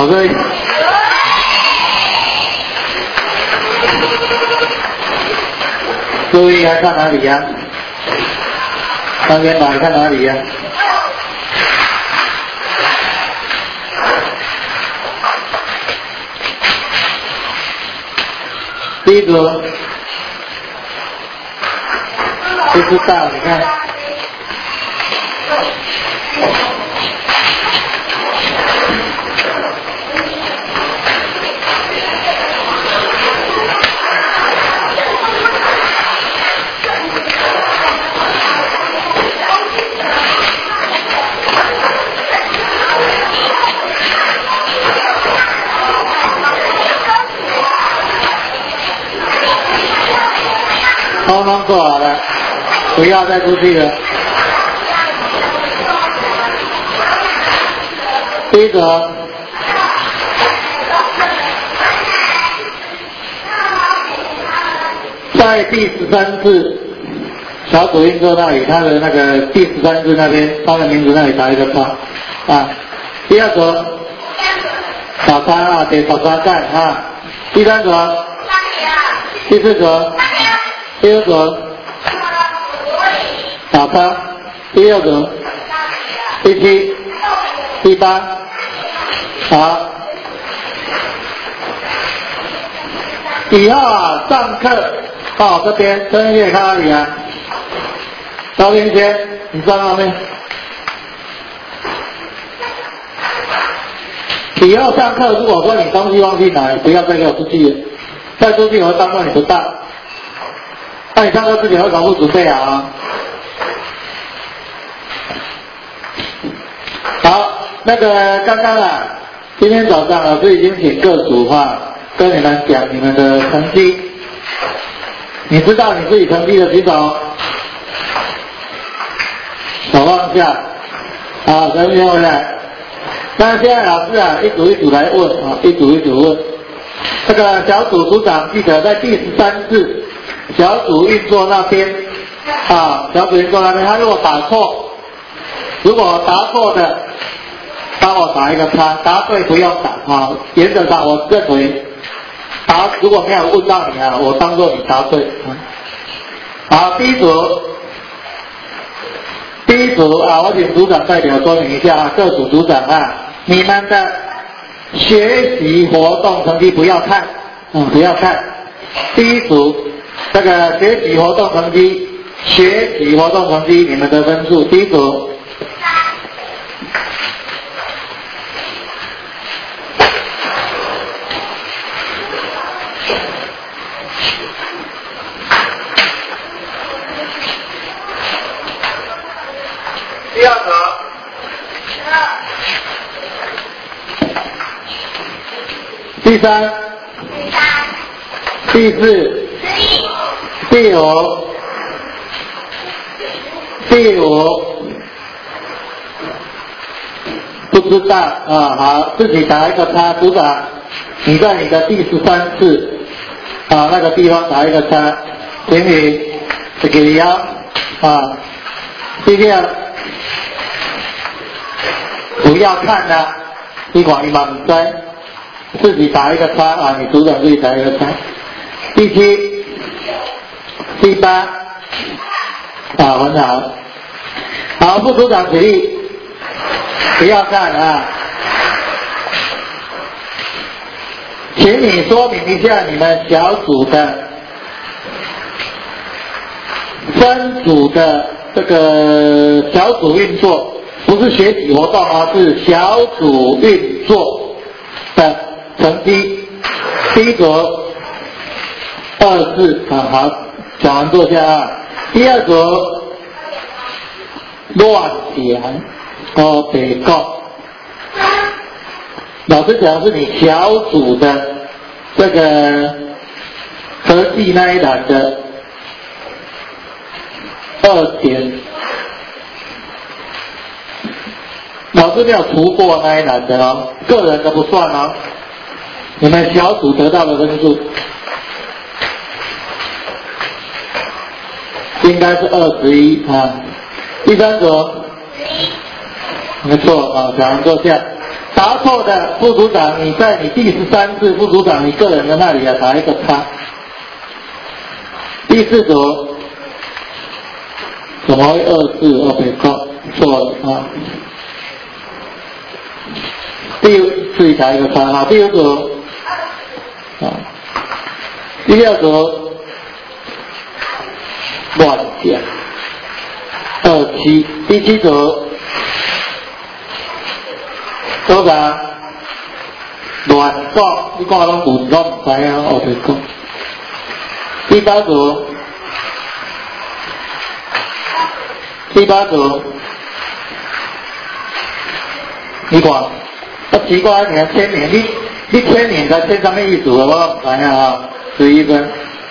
好，各位。各位还看哪里呀？三边板看哪里呀？第一组，不知道，你看。通通做好了，不要再出去了。第一个，在第13次小组运作那里，他的那个第13次那边，他的名字那里打一个叉啊。第二个，打叉啊，给打叉干啊。第三个，第四个。第二个打叉，第六个，第七，第八，好。以后啊，上课到这边，这边看哪里啊？赵天轩，你站那边。以后上课，如果说你东西忘记拿，不要再给我出去了，再出去我会当作你不到。那你上课之前要搞好准备啊！好，那个刚刚啊，今天早上老师已经请各组跟你们讲你们的成绩。你知道你自己成绩的举手，手放下。好，同学回来。那现在老师啊，一组一组来问啊，一组一组问。这个小组组长记得在第13次。小组运作那边啊，小组运作那边，他如果打错，如果答错的，帮我打一个叉，答对不用打啊。原则上我认为，如果没有问到你啊，我当做你答对。好，第一组啊，我请组长代表说明一下啊，各组组长啊，你们的学习活动成绩不要看，不要看。第一组。这个学习活动成绩，你们的分数，第一组。第二组。第三。第四。第五，不知道啊，好，自己打一个叉，组长，你在你的第13次啊那个地方打一个叉，请你这个腰啊，第六，不要看了，你看你满在，自己打一个叉啊，你组长自己打一个叉，第七。第八，很好。好，副组长起立，不要看啊。请你说明一下你们小组的分组的这个小组运作，不是学习活动啊，是小组运作的成绩。第一组24啊，好。讲完坐下啊。第二组乱讲哦，别讲。老师讲的是你小组的这个科技那一栏的2点，老师没有除过那一栏的哦，个人的不算哦。你们小组得到的分数。应该是21啊。第三组，没错啊，讲完坐下。 答错的副组长，你在你第13次副组长你个人的那里啊打一个叉。第4组怎么会24 ？OK， 错了啊。自己打一个叉啊。第5组啊，第6组乱讲27，第7组组长乱讲，你讲拢文都唔知啊，我就讲。第8组，你看，奇怪，你签名，你签名才签什么意思？我唔知啊，11分。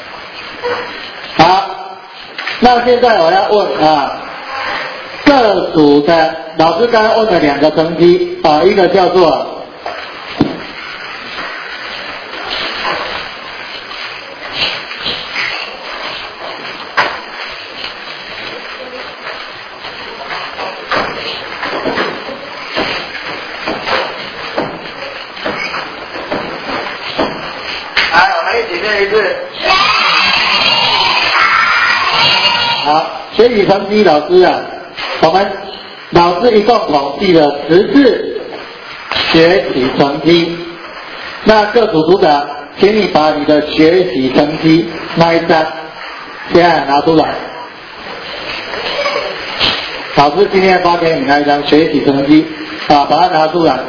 好，那现在我要问啊，各组的老师刚刚问了2个成绩啊，一个叫做好，学习成绩老师啊，我们老师一共统计了10次学习成绩。那各组组长，请你把你的学习成绩那一张现在拿出来。老师今天发给你那一张学习成绩啊，把它拿出来。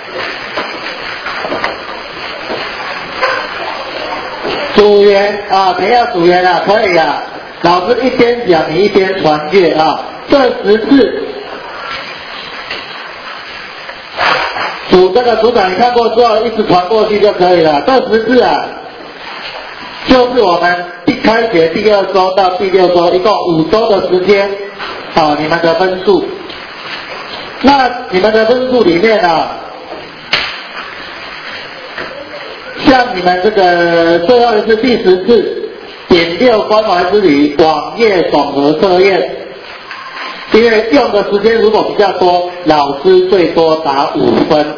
组员啊，谁要组员啊？可以啊。老师一边讲，你一边传阅啊。这10次，这个组长你看过之后，一直传过去就可以了。这10次啊，就是我们开学第2周到第6周，一共5周的时间啊，你们的分数。那你们的分数里面啊，像你们这个最后一次第10次点6关怀之旅网页总和测验，因为用的时间如果比较多，老师最多打5分，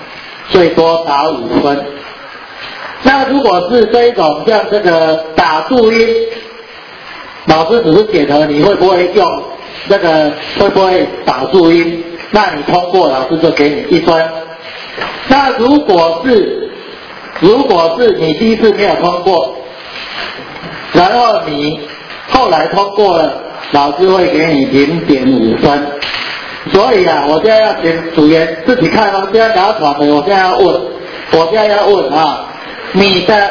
那如果是这一种像这个打注音，老师只是检核你会不会用这个，会不会打注音，那你通过，老师就给你1分。那如果是你第一次没有通过，然后你后来通过了，老师会给你0.5分。所以啊，我现在要请组员自己看哦，现在拿传的，我现在要问啊，你的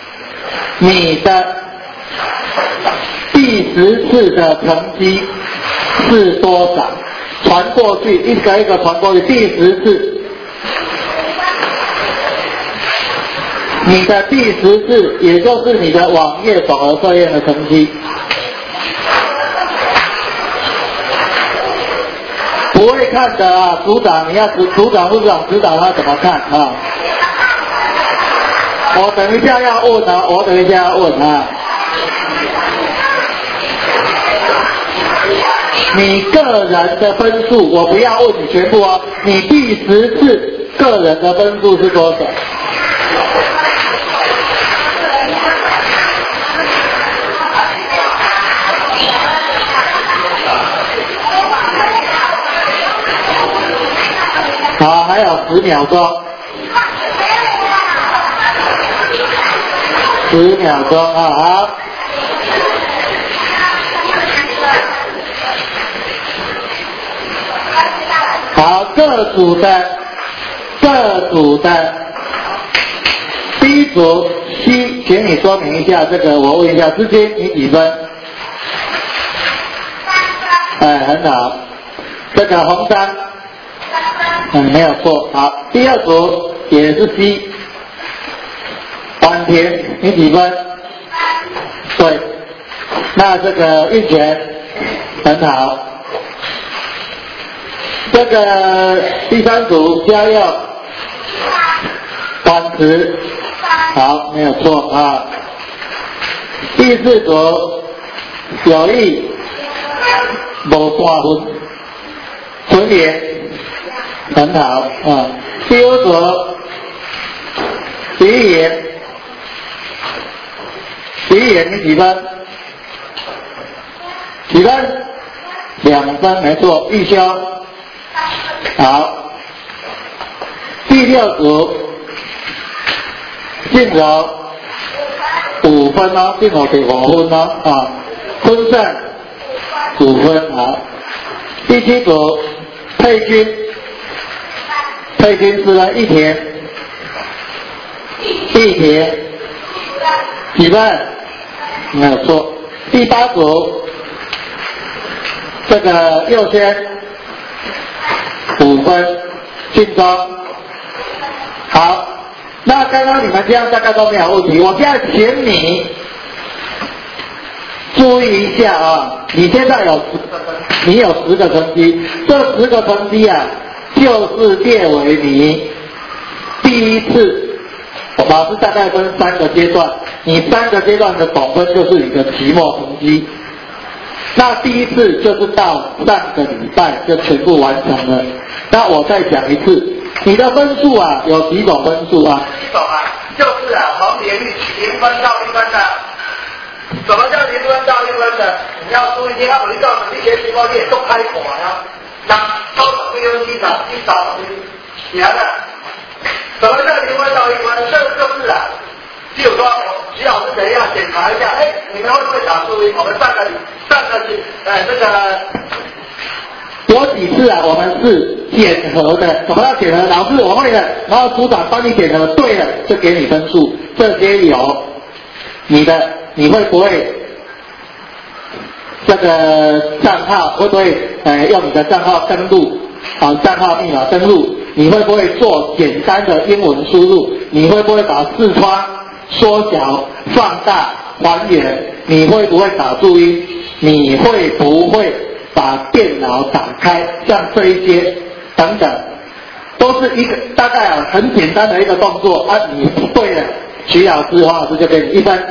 第10次的成绩是多少？传过去，一个一个传过去，第10次。你的第10次，也就是你的网页总和测验的成绩，不会看的啊，组长你要组长副组长指导他怎么看啊？我等一下要问啊，你个人的分数，我不要问你全部哦，你第10次个人的分数是多少？好，还有10秒钟，10秒钟啊，好。好，各组的第一组 C， 请你说明一下这个，我问一下，之前你几分？哎，很好，这个红山。没有错。好，第2组也是 C， 坂田，你几分？对，那这个运泉很好。这个第3组加油，管池，好，没有错啊。第4组有意无半分，纯联。很好啊， 第5组体育员，体育员你几分？几分？2分，没错，预修。好，第6组静柔5分哦，静柔给5分哦，啊，坤胜5分，好。第7组佩君，佩君是了1田，几分？没有错。第8组这个右轩5分，晋中。好，那刚刚你们这样大概都没有问题。我现在请你注意一下啊，你现在有10个成绩，你有10个成绩，这10个成绩啊，就是列为你第一次，老师大概分3个阶段，你3个阶段的总分就是你的期末成绩。那第一次就是到上个礼拜就全部完成了。那我再讲一次，你的分数啊有几种分数啊？第一种啊，就是啊从0分到1分的。什么叫0分到1分的？你要注意听，我你告诉你，这些情况你也都开过啊。那高等分优机长，机长你看看，什么叫0分到1分？这就是啊，比如说徐老师等一下检查一下，你们会不会打注音？我们上个这个有几次啊？我们是检核的，什么叫检核？老师我会的，然后组长帮你检核对了，就给你分数。这些有你会不会这个账号会不会用你的账号登录账号密码登录？你会不会做简单的英文输入？你会不会把视窗缩小、放大、还原？你会不会打注音？你会不会把电脑打开？像这一些等等，都是一个大概很简单的一个动作啊！你对了，徐老师、黄老师就给你1分。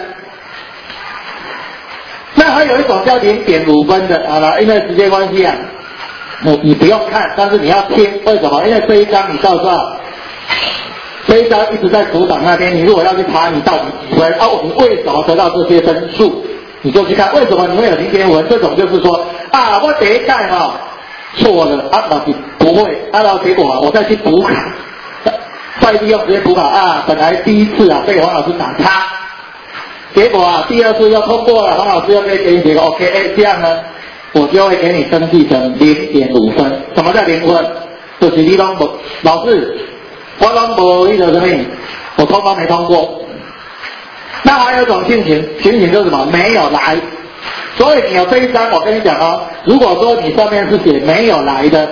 那还有一种叫0.5分的，好了，因为时间关系啊，你不用看，但是你要听，为什么？因为这一章你到时候这一章一直在组长那边，你如果要去查你到底几分你为什么得到这些分数，你就去看为什么你会有0.5分。这种就是说我第一盖错了老师不会然后结果我再去补考，再利用时间补考本来第一次被黄老师打叉，结果第2次又通过了，黄老师又可以给你写个 OK， 这样呢，我就会给你登记成0.5分。什么叫0分？就是你都没，老师，我都没那个什么，我通都没通过。那还有一种情形就是什么？没有来。所以你有这一章，我跟你讲如果说你上面是写没有来的，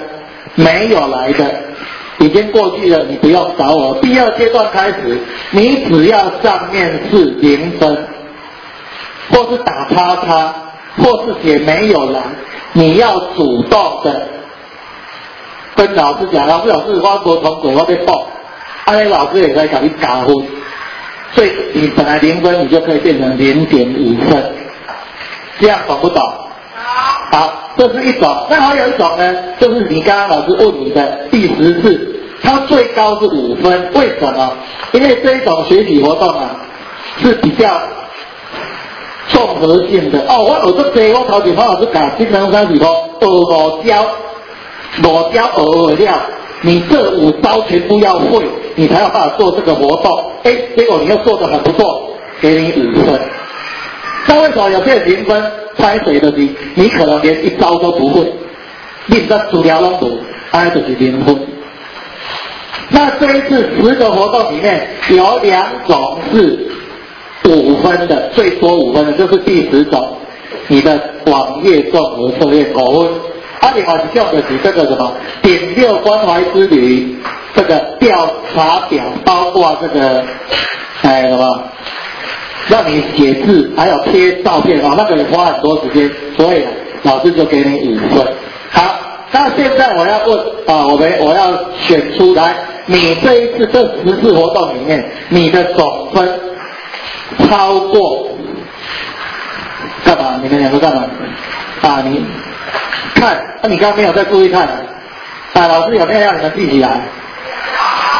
已经过去了，你不用找我。第2阶段开始，你只要上面是0分，或是打叉叉，或是写没有来，你要主动的跟老师讲，老师，我没通过，我被报，老师也可以给你加分。所以你本来0分，你就可以变成0.5分，这样懂不懂？好，这是一种。那还有一种呢，就是你刚刚老师问你的第10次，它最高是5分，为什么？因为这一种学习活动是比较综合性的我学这些，我头前黄老师讲精神30科5招学了，你这5招全部要会，你才有办法做这个活动。结果你又做得很不错，给你5分。那为什么有些人0分猜谁的你可能连1招都不会，你不知道资料都读，就是0分。那这一次10个活动里面有2种是5分的，最多5分的就是第10种，你的网页综合测验5分。另外一种就是这个什么点6关怀之旅这个调查表，包括这个什么让你写字，还有贴照片那个也花很多时间，所以老师就给你5分。好，那现在我要问我要选出来，你这一次这10次活动里面，你的总分超过干嘛？你们2个干嘛？你看，你刚刚没有在注意看老师有没有让你们记起来？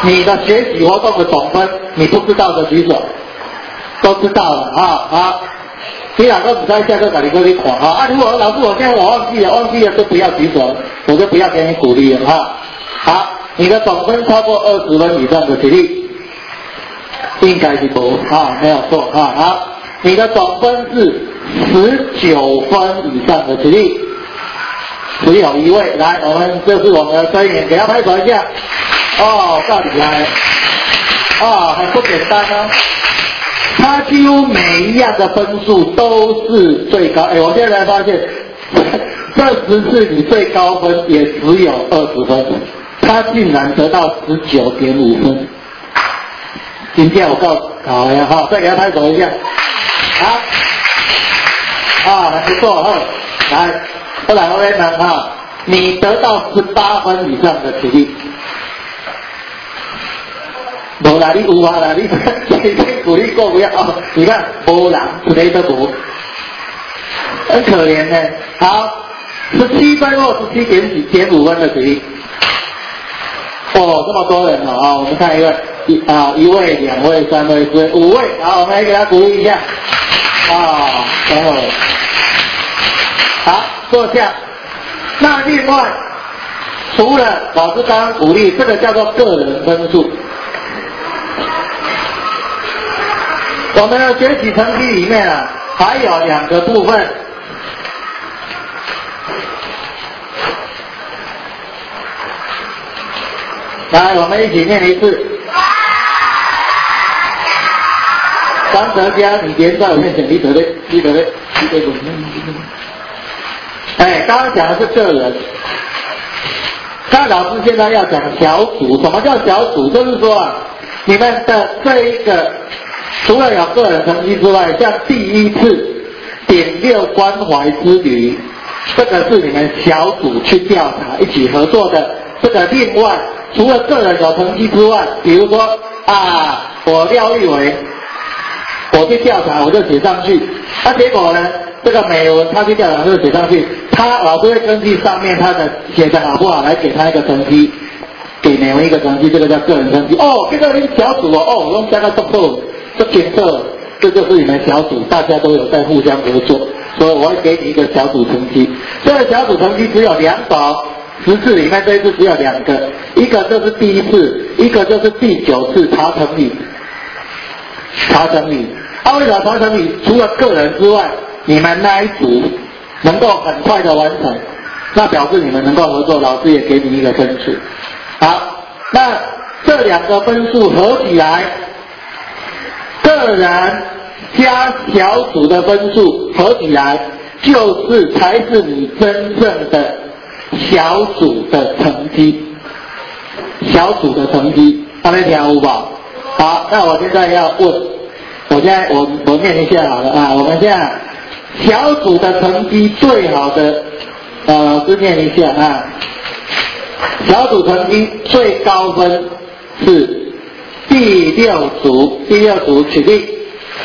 你的学习活动的总分，你不知道的举手，都知道了啊。好，你两个不在下课把你过去看啊。如果老师我现在我忘记了就不要举手，我就不要给你鼓励了哈。好，你的总分超过20分以上的起立，应该是不啊，没有错啊。好，你的总分是19分以上的起立。只有一位，来，这是我们的声援，给他拍手一下。哦，够厉害！哦，还不简单哦。他几乎每一样的分数都是最高。我现在才发现，这10次你最高分也只有20分，他竟然得到19.5分。今天我告诉好呀，好，再给他拍手一下。好，还不错哈。来。后来我跟讲哈，你得到18分以上的起立，无啦，你有啊啦，你鼓励过不要哦。你看，无人一个都无，很可怜呢。好，17分或17.5分的起立。哦，这么多人哦，我们看一位，一位、2位、3位、4位、5位，好，我们来给他鼓励一下。等会。好，坐下。那另外，除了老师刚刚鼓励，这个叫做个人分数。我们的学习成绩里面啊，还有2个部分。来，我们一起念一次。张德佳，你别在我面前，你得嘞。刚刚讲的是个人，那老师现在要讲小组。什么叫小组？就是说啊，你们的这一个除了有个人成绩之外，像第一次点6关怀之旅，这个是你们小组去调查一起合作的。这个另外除了个人有成绩之外，比如说我廖玉伟，我去调查我就写上去，结果呢？这个美文他去调查就写上去，老师会根据上面他的写的好不好来给他一个成绩，给美文一个成绩，这个叫个人成绩。这个小组我用加个动作，这角色，这就是你们小组，大家都有在互相合作，所以我会给你一个小组成绩。这个小组成绩只有2种，10次里面这一次只有2个，一个就是第一次，一个就是第9次查成语。为什么查成语？除了个人之外，你们那一组能够很快的完成，那表示你们能够合作，老师也给你一个分数。好，那这2个分数合起来，个人加小组的分数合起来，才是你真正的小组的成绩。小组的成绩，大家听有吧？好，那我现在要问，我念一下好了我们现在。小组的成绩最好的，老师念一下小组成绩最高分是第6组起立，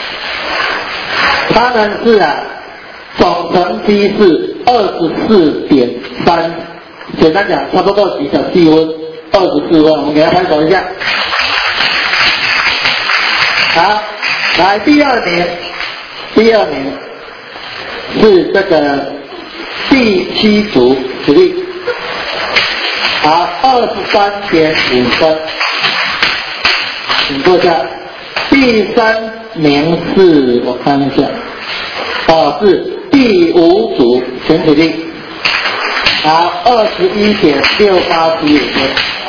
他们是总成绩是24.3，简单讲差不多几小细分24分，我们给他拍手一下。好，来第二名是这个第7组起立，好，23.5分，请坐下。第3名是我看一下，是第5组，请起立，好，21.6875分，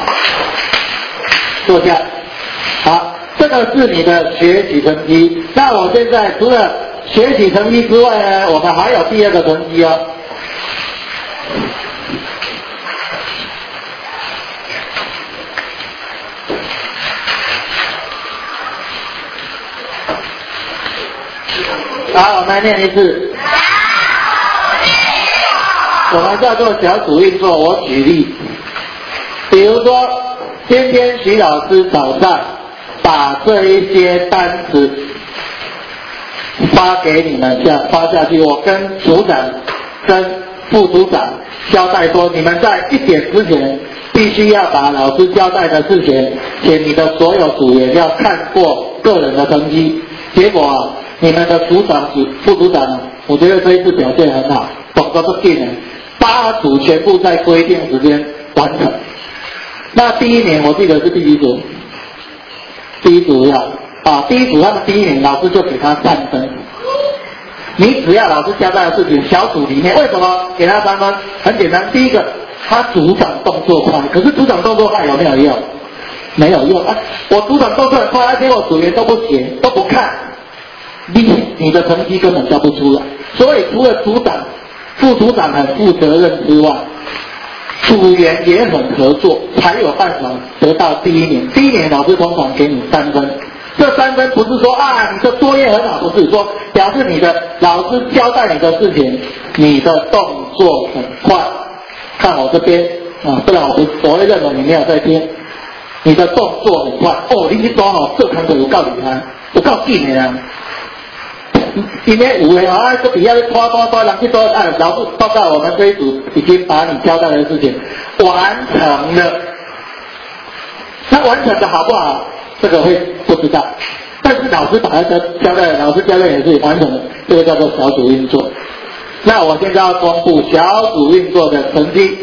坐下。好，这个是你的学习成绩。那我现在除了学习成绩之外呢，我们还有第2个成绩哦。好，我们来念一次。我们叫做小组运作。我举例，比如说今天徐老师早上把这一些单词发给你们发下去，我跟组长跟副组长交代说，你们在1点之前必须要把老师交代的事情，请你的所有组员要看过个人的成绩。结果啊，你们的组长、副组长，我觉得这一次表现很好，动作不定的，8组全部在规定时间完成。那第一年我记得是第几组？第一组第一组他们第一年老师就给他3分。你只要老师交代的事情，小组里面为什么给他3分？很简单，第一个，他组长动作快，可是组长动作快有没有用？没有用啊！我组长动作很快，而且我组员都不写都不看，你的成绩根本交不出来。所以除了组长、副组长很负责任之外，组员也很合作，才有办法得到第一名。第一名老师通常给你3分，这3分不是说你的作业很好，不是说表示你的老师交代你的事情，你的动作很快。看我这边不然我会认为你没有在听。你的动作很快你去抓这堂课有够厉害，有够紧的啊！今天有的这底下拖，人去说老师报告我们这一组已经把你交代的事情完成了。那完成的好不好？这个会不知道。但是老师把它交代，老师交代也是完成了，这个叫做小组运作。那我现在要公布小组运作的成绩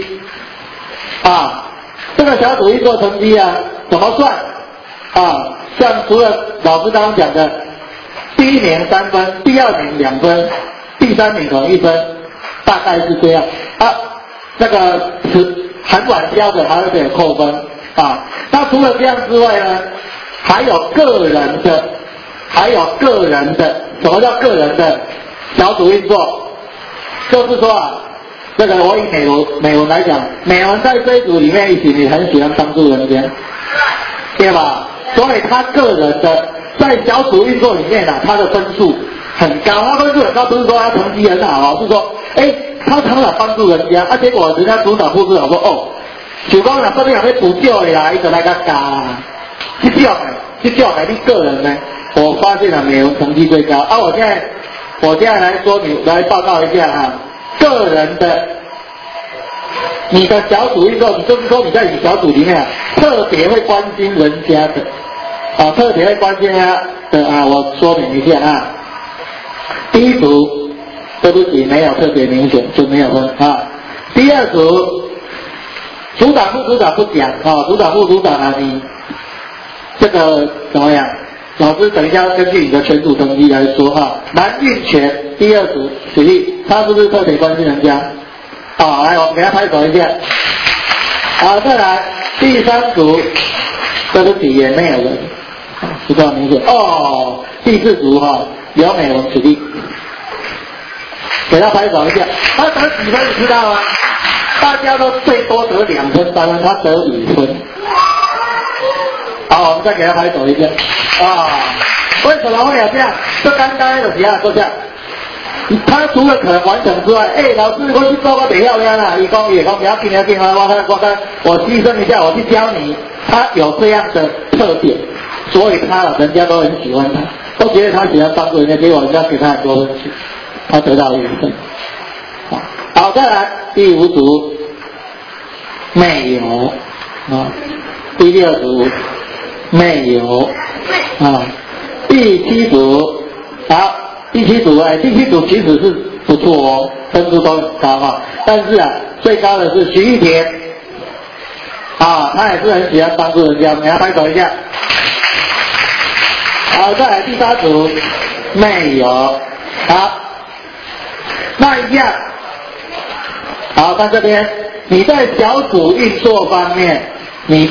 这个小组运作成绩怎么算像除了老师刚刚讲的，第一名3分，第二名2分，第3名可能1分，大概是这样那个很晚交的还有点扣分那除了这样之外呢，还有个人的，什么叫个人的小组运作？就是说这个我以美文来讲，美文在这一组里面也很喜欢帮助人家，对吧？所以他个人的在小组运作里面他的分数很高，他分数很高不是说他成绩很好是说他常常帮助人家结果人家组长副组长说就讲这边有要补救的啦，他就来甲加这种你个人呢，我发现了美文成绩最高我现在来说，你来报告一下个人的你的小组运作，你就是说你在你小组里面特别会关心人家的特别会关心的我说明一下第一组对不起没有特别明显就没有分第二组组长副组长不讲组长副组长你这个怎么样？老师等一下根据你的全组成绩来说蓝运泉第二组举例，他是不是特别关心人家？来我们给他拍手一下。再来第3组，对不起也没有人，比较明显第4组刘美文举例，给他拍手一下。他得几分你知道吗？大家都最多得2分3分，他得5分。我们再给他拍手一下为什么会有这样？这刚刚有几样就这样，他除了可能完成之外老师我去做个比较亮他说不要紧我牺牲一下我去教你，他有这样的特点，所以人家都很喜欢他，都觉得他喜欢帮助人家，结果人家给他很多分数，他得到5分好，再来第5组没有第6组没有第7组第7组其实是不错分数都很高但是最高的是徐玉田他也是很喜欢帮助人家，给他拍手一下。再来第8组没有那一样看这边你在小组运作方面你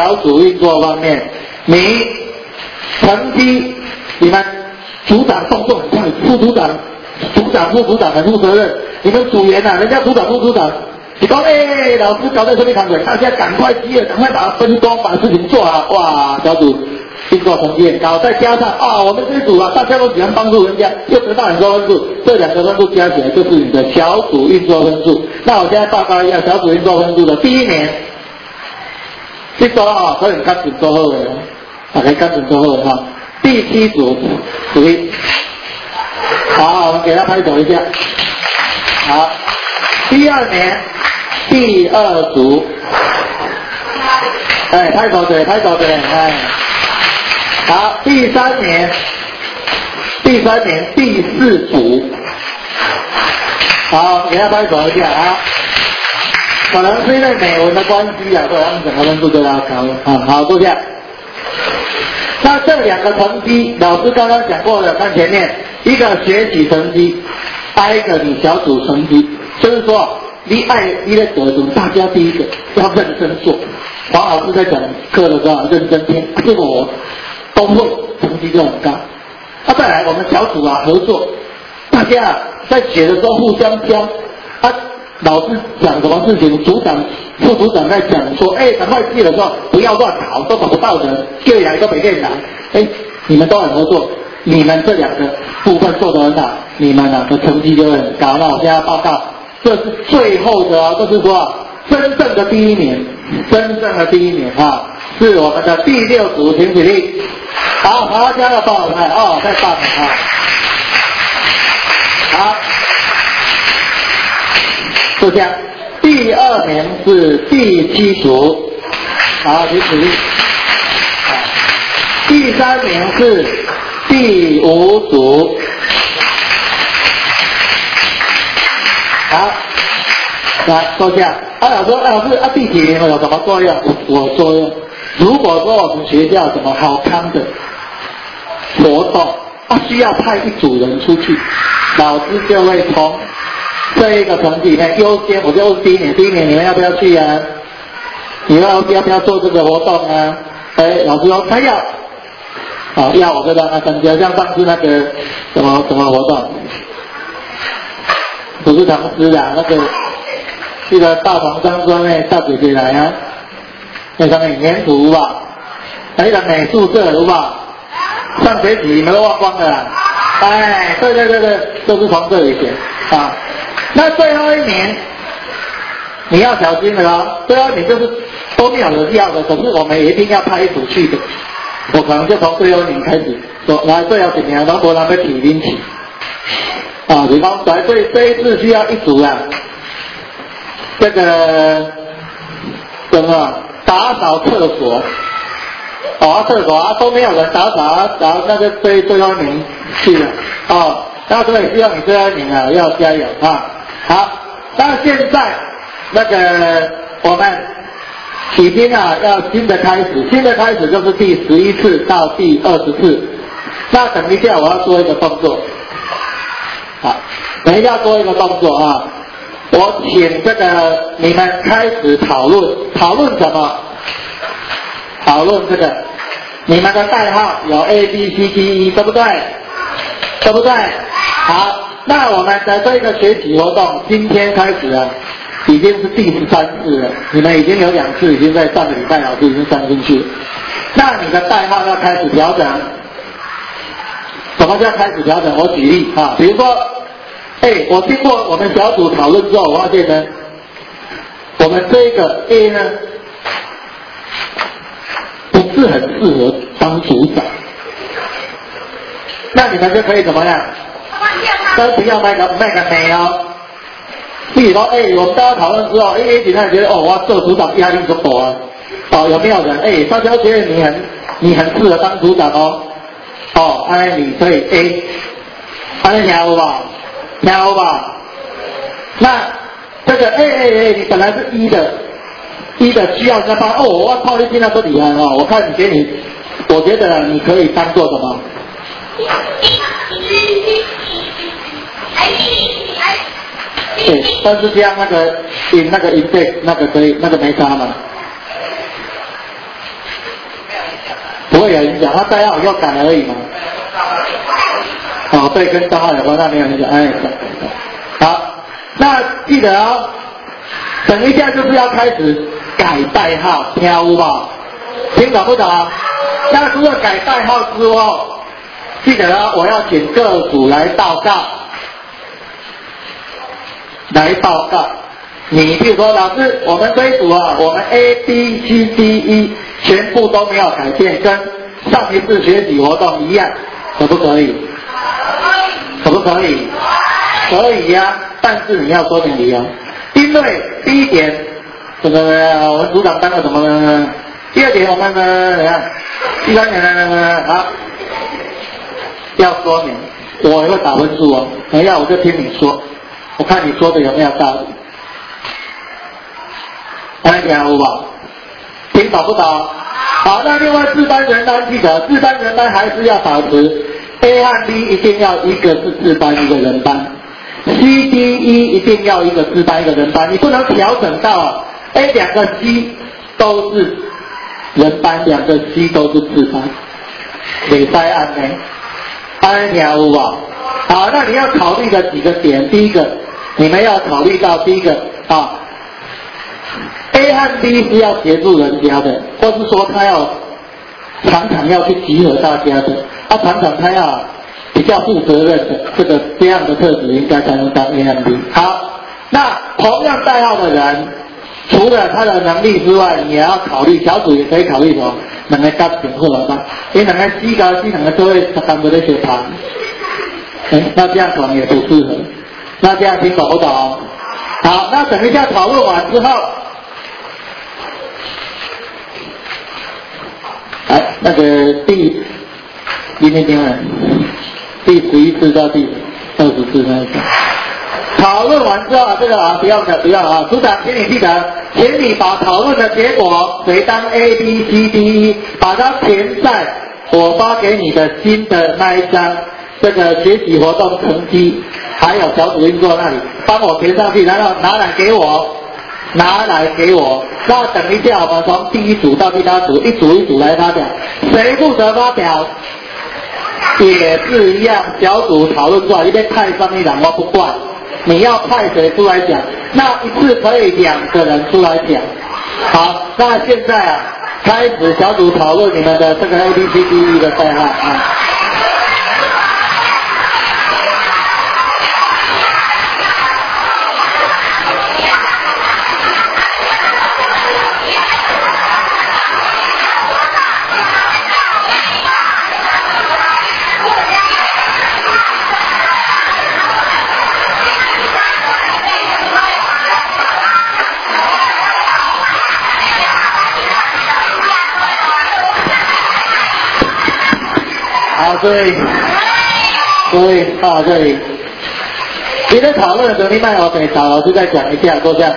成绩你们组长动作很快，副组长、副组长很负责任，你们组员人家组长、副组长，你说老师搞在这边扛水，大家赶快急了，赶快把分工把事情做好，小组运作成绩很高，再加上我们这一组大家都喜欢帮助人家，又得到很多分数，这2个分数加起来就是你的小组运作分数。那我现在报告一下小组运作分数的第1年，这组可能较准做好的大家较准做好的第7组主力，我们给他拍手一下。第2年第2组哎，拍手对，拍手对，哎。好，第三年第4组，好，给他拍手一下啊。可能是因为美文的关系啊，所以他们整个分数就拉高了啊。好，坐下。那这两个成绩，老师刚刚讲过的，看前面一个学习成绩，一个你小组成绩，就是说你的得主，大家第一个要认真做。黄老师在讲课的时候认真听，结果我都会，成绩就很高。再来我们小组合作，大家在写的时候互相教。老师讲什么事情，组长、副组长在讲说，赶快记的时候不要乱考，都找不到人，就来都没练来。你们都很合作，你们这两个部分做得很好，你们的成绩就会很高。那我现在报告，这是最后的，就是说真正的第一名，是我们的第6组，请起立。好，大家的报牌哦，太棒了啊！好。坐下。第2名是第7组，好，请起立。第3名是第5组，好，来坐下。老师，第几名有什么作用？我作用，如果说我们学校什么好康的活动，需要派一组人出去，老师就会从这一个成绩里面优先，我就问第一年你们要不要去啊？你们要不要做这个活动啊？老师说他要，要我就让他参加。像上次那个什么活动，不是唐诗啊，那个大唐山庄那大姐姐来啊，那上面粘土吧，那个美术社有吧？上学期你们都忘光了啦。对，就是从这里选啊。那最后一名你要小心了哦，最后一名就是都没有人要的，可是我们一定要派一组去的。我可能就从最后一名开始说，来最后一名，然后我拿个体拎起。比方来这一次需要一组啊，这个什么打扫厕所，厕所都没有人打扫，然后那个最后一名去了那所以希望你最后一名要加油啊！好，那现在那个我们已经要新的开始就是第11次到第20次。那等一下我要做一个动作，好，等一下做一个动作啊！我请这个你们开始讨论什么？讨论这个你们的代号有 A B C D E 对不对？好，那我们的这个学习活动今天开始已经是第13次了，你们已经有2次已经在上个礼拜老师已经上进去了。那你的代号要开始调整。什么叫开始调整？我举例比如说我经过我们小组讨论之后，我发现呢，我们这个 A 呢不是很适合当组长，那你们就可以怎么样？都不要卖个美哦。比如说我们大家讨论之后，A 姐她觉得我要做组长压力就大有没有人大家觉得你很适合当组长你可以 A， 听有吧？那这个你本来是一的需要人家帮我靠你现在不厉害我看我觉得你可以当做什么？但是这样那个 intake 那个可以那个没差嘛？不会有影响，他代号要改而已嘛。对，跟账号有关，那没有影响。好，那记得等一下就是要开始改代号，听有吧？听懂不懂？那除了改代号之后，记得我要请各组来报告。你比如说老师，我们这一组我们 A B C D E 全部都没有改变，跟上一次学习活动一样，可不可以？可以呀，但是你要说明理由，因为第一点，我们组长当了什么呢？ 第二点我们呢怎样？第三点呢好，要说明，我也会打分数哦。等一下我就听你说，我看你说的有没有道理。大家听有吧？听懂不懂？好，那另外自班人班记得，自班人班还是要保持 A 和 B 一定要一个是自班一个人班 ，C、D、E 一定要一个自班一个人班，你不能调整到两个 C 都是人班，两个 C 都是自班，袂使按呢，安听有吧？好，那你要考虑的几个点，第一个，你们要考虑到第一个啊。A 和 B 是要协助人家的，或是说他要常常要去集合大家的，常常他要比较负责任的，这样的特质应该才能当 A 和 B。好，那同样代号的人，除了他的能力之外，你也要考虑小组也可以考虑什么？两个加平衡了吧？因为两个 C 加 C 两个都会单独的学堂，那这样可能也不适合。那这样听懂不懂？好，那等一下讨论完之后。那个第11次到第20次那一次，讨论完之后，这个不要组长，请你记得，请你把讨论的结果谁当 A、B、C、D、E， 把它填在我发给你的新的那一张这个学习活动成绩，还有小组运作那里，帮我填上去，然后拿来给我。那等一下，我们从第一组到第八组，一组一组来发表。谁负责发表？也是一样，小组讨论出来，一边派上一两我不管，你要派谁出来讲？那一次可以2个人出来讲。好，那现在开始小组讨论你们的这个 A、B、C、D、E 的代号啊。所以到这里，你在讨论的时候，你卖我给曹老师再讲一下，都这样。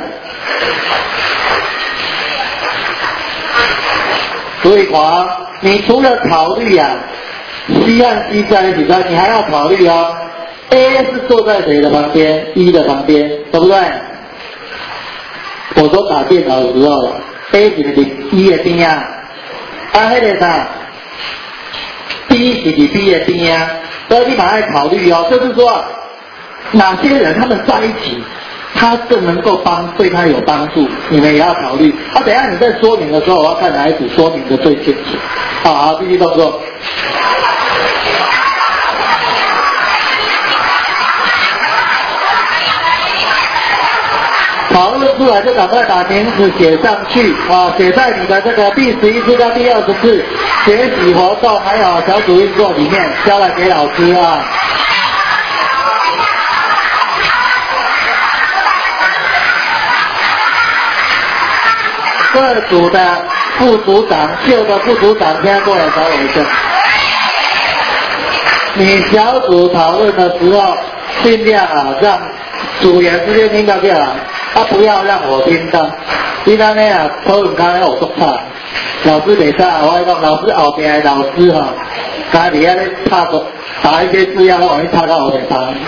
所以你除了考虑C 和 C 在一起之外，你还要考虑A 是坐在谁的旁边 ，E 的旁边，对不对？我说打电脑的时候 ，A 是伫 E 的边那个啥？ B 是你 B 的边所以你马上考虑就是说哪些人他们在一起，他更能够对他有帮助，你们也要考虑。等一下你在说明的时候，我要看哪一组说明的最清楚。好，继续动作。讨论出来就赶快把名字写上去写在你的这个第11次到第20次学习活动还有小组运作里面，交来给老师各组的副组长、旧的副组长，现在过来找我一下。你小组讨论的时候，尽量让组员之间听到就好。不要让我听到，你那呢讨论开我做差，老师袂使，我讲老师后边的老师家己咧打一些字要往一插到后面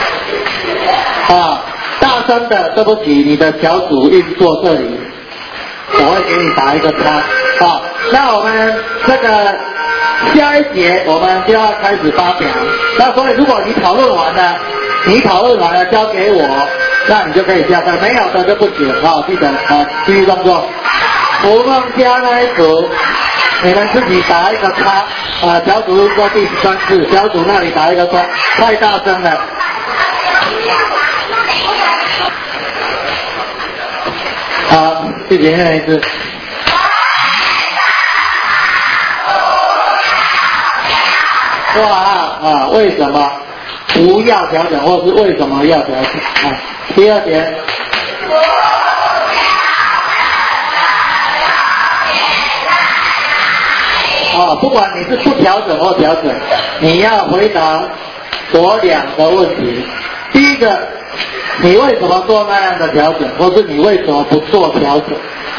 大声的，对不起，你的小组运作这里，我会给你打一个叉那我们这个下一节我们就要开始发表，那所以如果你讨论完了交给我。那你就可以下班，没有的就不行记得继续动作。不放家那一组，你们自己打一个叉小组做第13次，小组那里打一个叉，太大声了。好，谢谢那一次。为什么不要调整，或是为什么要调整第二点， 啊，不管你是不调整或调整，你要回答我2个问题。第一个，你为什么做那样的调整，或是你为什么不做调整？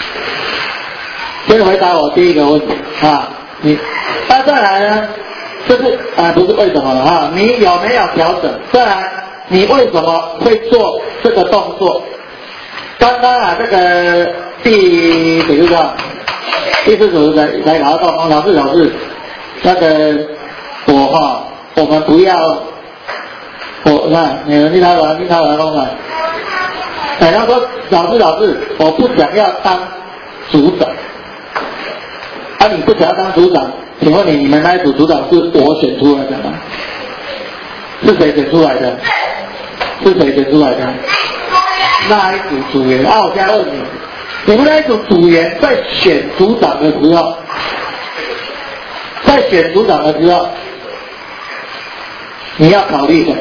先回答我第一个问题啊，那再来呢，就是不是为什么了啊？你有没有调整？再来，你为什么会做这个动作？刚刚这个第40个。第4组来拿到老师，那个我们不要，你他来弄来。他说老师，我不想要当组长。你不想要当组长，请问你们那一组组长是我选出来的吗？是谁选出来的？那一组组员我现在问你们那一组组员在选组长的时候，你要考虑什么？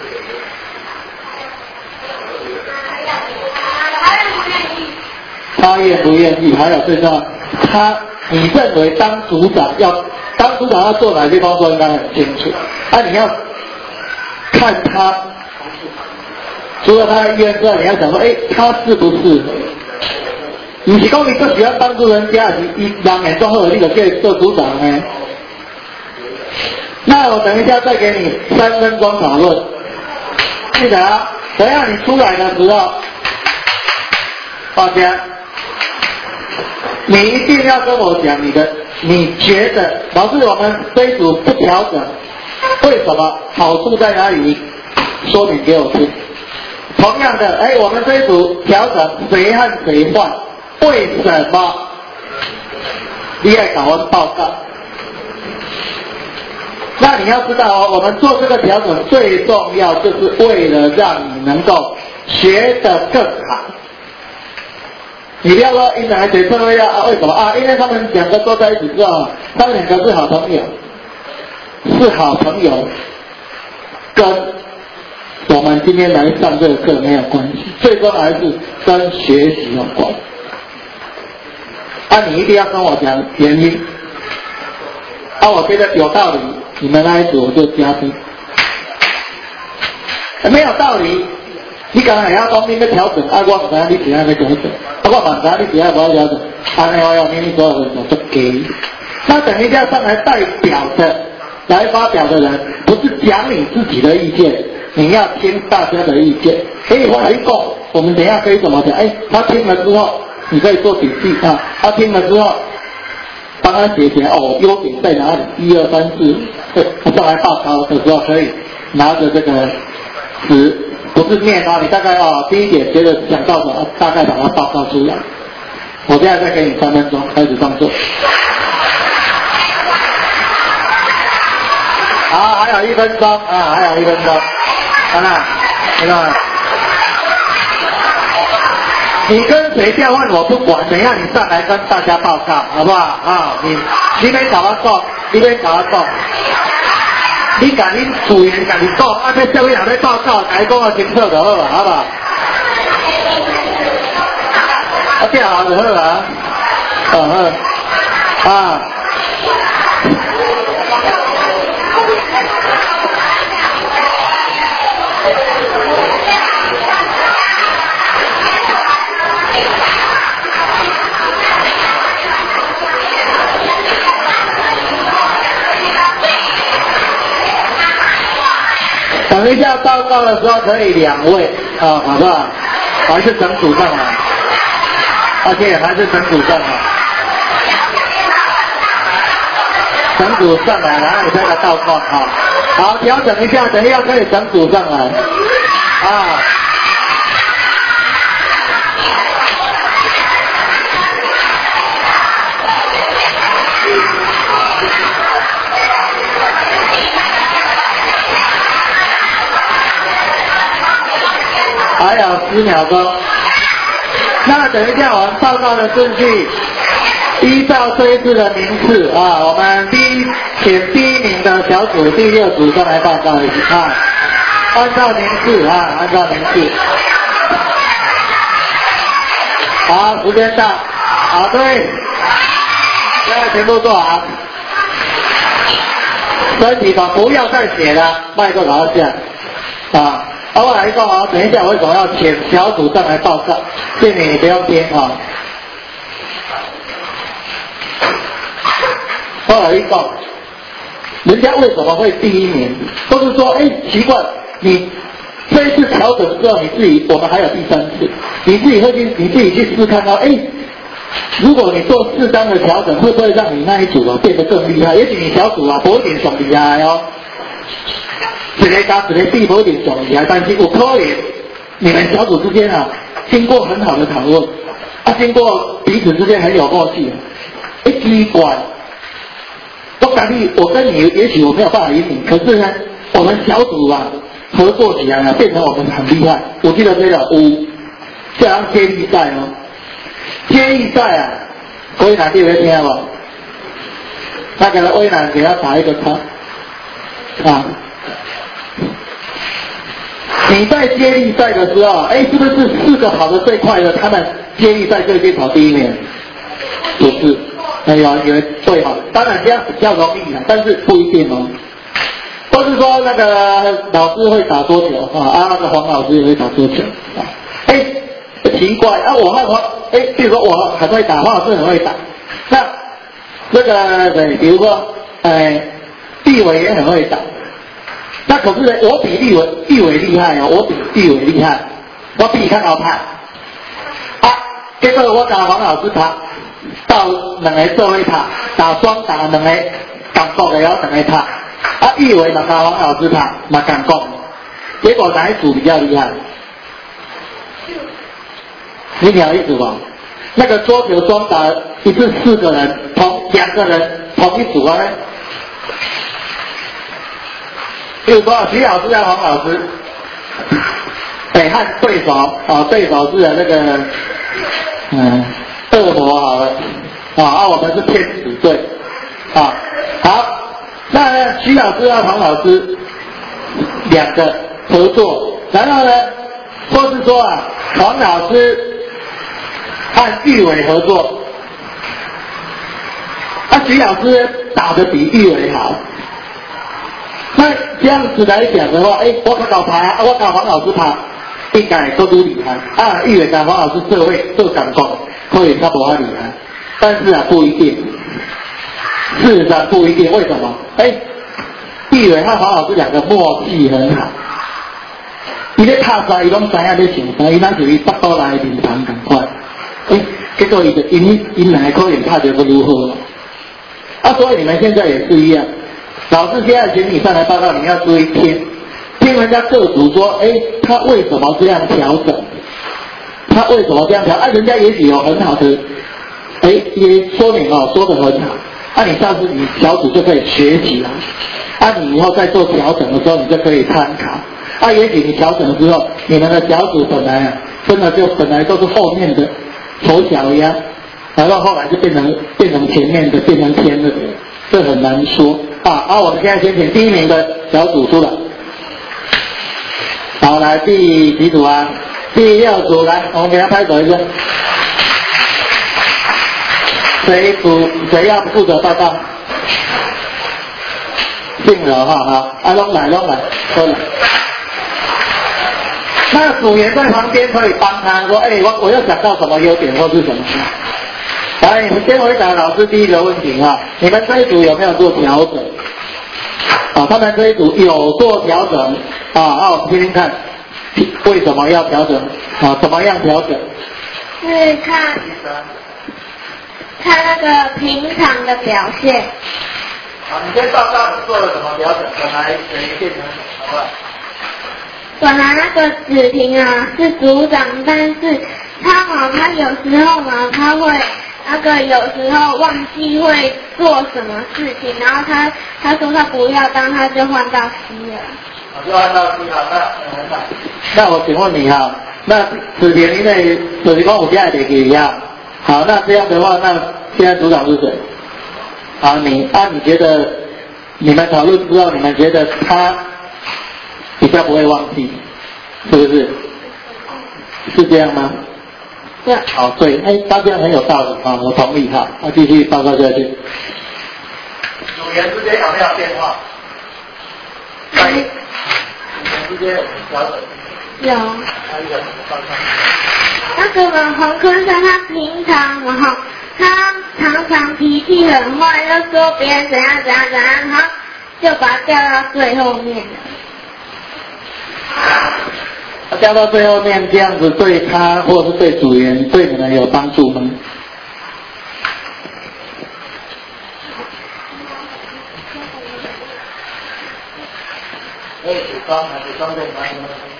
他愿不愿意？还有最重要，你认为当组长要做哪些工作应该很清楚。你要看他，除了他的意愿之外，你要想说，他适不适合？不是讲你不喜欢帮助人家，人眼中好，你就可以做组长呢？那我等一下再给你3分钟讨论。记得啊，等一下你出来的时候，大家，你一定要跟我讲你觉得老师我们这一组不调整，为什么？好处在哪里？说明给我听。同样的，我们这一组调整谁和谁换？为什么？你要搞完报告。那你要知道我们做这个调整最重要就是为了让你能够学得更好。你不要说一来学社会要为什么因为他们2个坐在一起之后，他们2个是好朋友，跟我们今天来上这个课没有关系，最终还是跟学习有关。你一定要跟我讲原因。我觉得有道理，你们那一组我就加分。没有道理，你刚才要讲你要调整，我唔知你怎样要调整，我唔知你怎样要调整，我要你所有人都给。那等一下上来来发表的人，不是讲你自己的意见，你要听大家的意见。我来讲，我们等一下可以怎么讲？他听了之后，你可以做笔记他听了之后，帮他写起来优点在哪里？1、2、3、4，上来报告的时候可以拿着这个纸，不是念你大概第一点觉得想到什么，大概把它报告出来。我现在再给你3分钟开始动作。好，还有1分钟还有1分钟，看看。你跟谁调换我不管，等一下你上来跟大家报告，好不好？你别搞我讲，你跟你组员跟你讲，这社会人在报告，来讲个清楚就好了，好不好？调好就好了等一下报告的时候可以2位好不好？还是整组上来还是整组上来，整组上来，然后你再来报告好，调整一下，等一下可以整组上来还有10秒钟。那等一下我们报告的顺序，依照这一次的名次我们请第1名的小组第6组上来报告一下按照名次按照名次。好，时间到。对，现在全部做好。 身体吧，不要再写了，拜托老师啊。我来说啊，等一下我为什么要请小组上来报告？这你不要听啊。我来一个，人家为什么会第一名？都是说，奇怪，你这一次调整之后，我们还有第三次，你自己去试看到，如果你做适当的调整，会不会让你那一组变得更厉害？也许你小组不一定上厉害哦。一个加一个比不一定上厉害，但是有可能你们小组之间经过很好的讨论，经过彼此之间很有默契，奇怪，我跟你也许我没有办法赢你，可是呢，我们小组合作起来变成我们很厉害。我记得这个这样接力赛哦，接力赛威南你有听到吗？那个威南给他打一个叉你在接力赛的时候，是不是4个跑得最快的，他们接力赛就一定跑第一名？不是，以为对哈，当然这样比较容易但是不一定哦。都是说那个老师会打桌球那个黄老师也会打桌球奇怪我和黄比如说我很会打，黄老师很会打，那个对，比如说地伟也很会打。那可是呢，我比地伟厉害我比地伟厉害，我比他好拍结果我打黄老师拍，到两个做伙拍，打双打两个感觉的两个拍，地伟嘛打黄老师拍嘛感觉，结果哪一组比较厉害？你了意思吧？那个桌球双打一次4个人，2个人同一组比如说徐老师和黄老师，和对手对手是那个恶魔好了我们是天使队好，那徐老师和黄老师2个合作，然后呢，或是说黄老师和玉伟合作，徐老师打得比玉伟好。那这样子来讲的话，我搞牌我搞黄老师牌，应该都厉害玉伟跟黄老师做感觉，可以他不厉害，但是不一定，事实上不一定，为什么？玉伟和黄老师2个默契很好，他在拍赛，他都知道在想啥，他那属于北岛来的面堂同款，结果他就因2个可能拍得不如何所以你们现在也是一样。老师现在请你上来报告，你要注意听人家各组说，他为什么这样调整？他为什么这样调？人家也许有很好的，也说明说得很好。你下次你小组就可以学起来。你以后在做调整的时候，你就可以参考。也许你调整之后，你们的小组本来真的就本来都是后面的丑小鸭，然后后来就变成前面的，变成天的，这很难说。我们现在先请第1名的小组出来。好，来第几组第6组来，我们给他拍手一下。谁要负责报告？姓了好，拢来，都来。那组员在旁边可以帮他说，我要想到什么优点或是什么。来，你们先回答老师第一个问题你们这一组有没有做调整？他们这一组有做调整我们听听看，为什么要调整怎么样调整？ 是看那个平常的表现。 你先报告你做了什么调整？本来变成什么？ 本来那个子婷是组长，但是他有时候他会有时候忘记会做什么事情，然后他说他不要当，他就换到C了。 就换到C那我请问你那子婷因为就是说我现在得给一样，好，那这样的话，那现在组长是谁？你觉得你们讨论之后，你们觉得他比较不会忘记，是不是？是这样吗？ 对。 好，对，大家很有道理我同意继续报告下去。组员之间有没有变化？ 在之间调整。 有。 还有什么状况？ 那个洪坤生他平常，然后他常常脾气很坏，就说别人怎样怎样怎样，然后就把他调到最后面了。 调到最后面，这样子对他或是对组员、对你们有帮助吗？可以补充还是装备吗？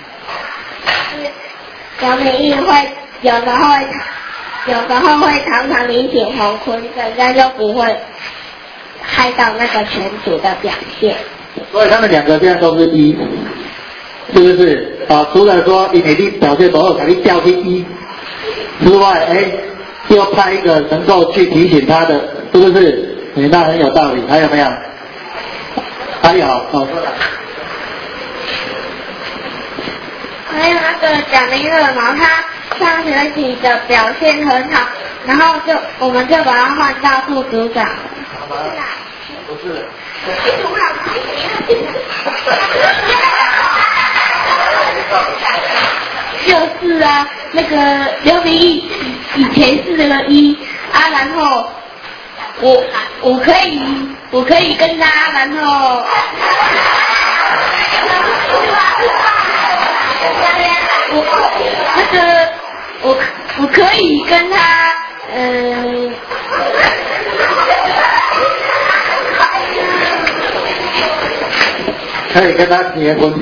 小美玉会有时候会常常引起洪坤生，但就不会害到那个全组的表现。 所以他们两个现在都是一，是不是？啊，除了说因为你表现不好，给你调去一之外，又派一个能够去提醒他的，是不是？那很有道理。还有没有？还有哦。 还有那个蒋明乐嘛，他上学期的表现很好，然后我们就把他换到副组长了。 不是。 就是啊，那个刘明义以前是那个一啊，然后我可以跟他，然后我可以跟他可以跟他结婚。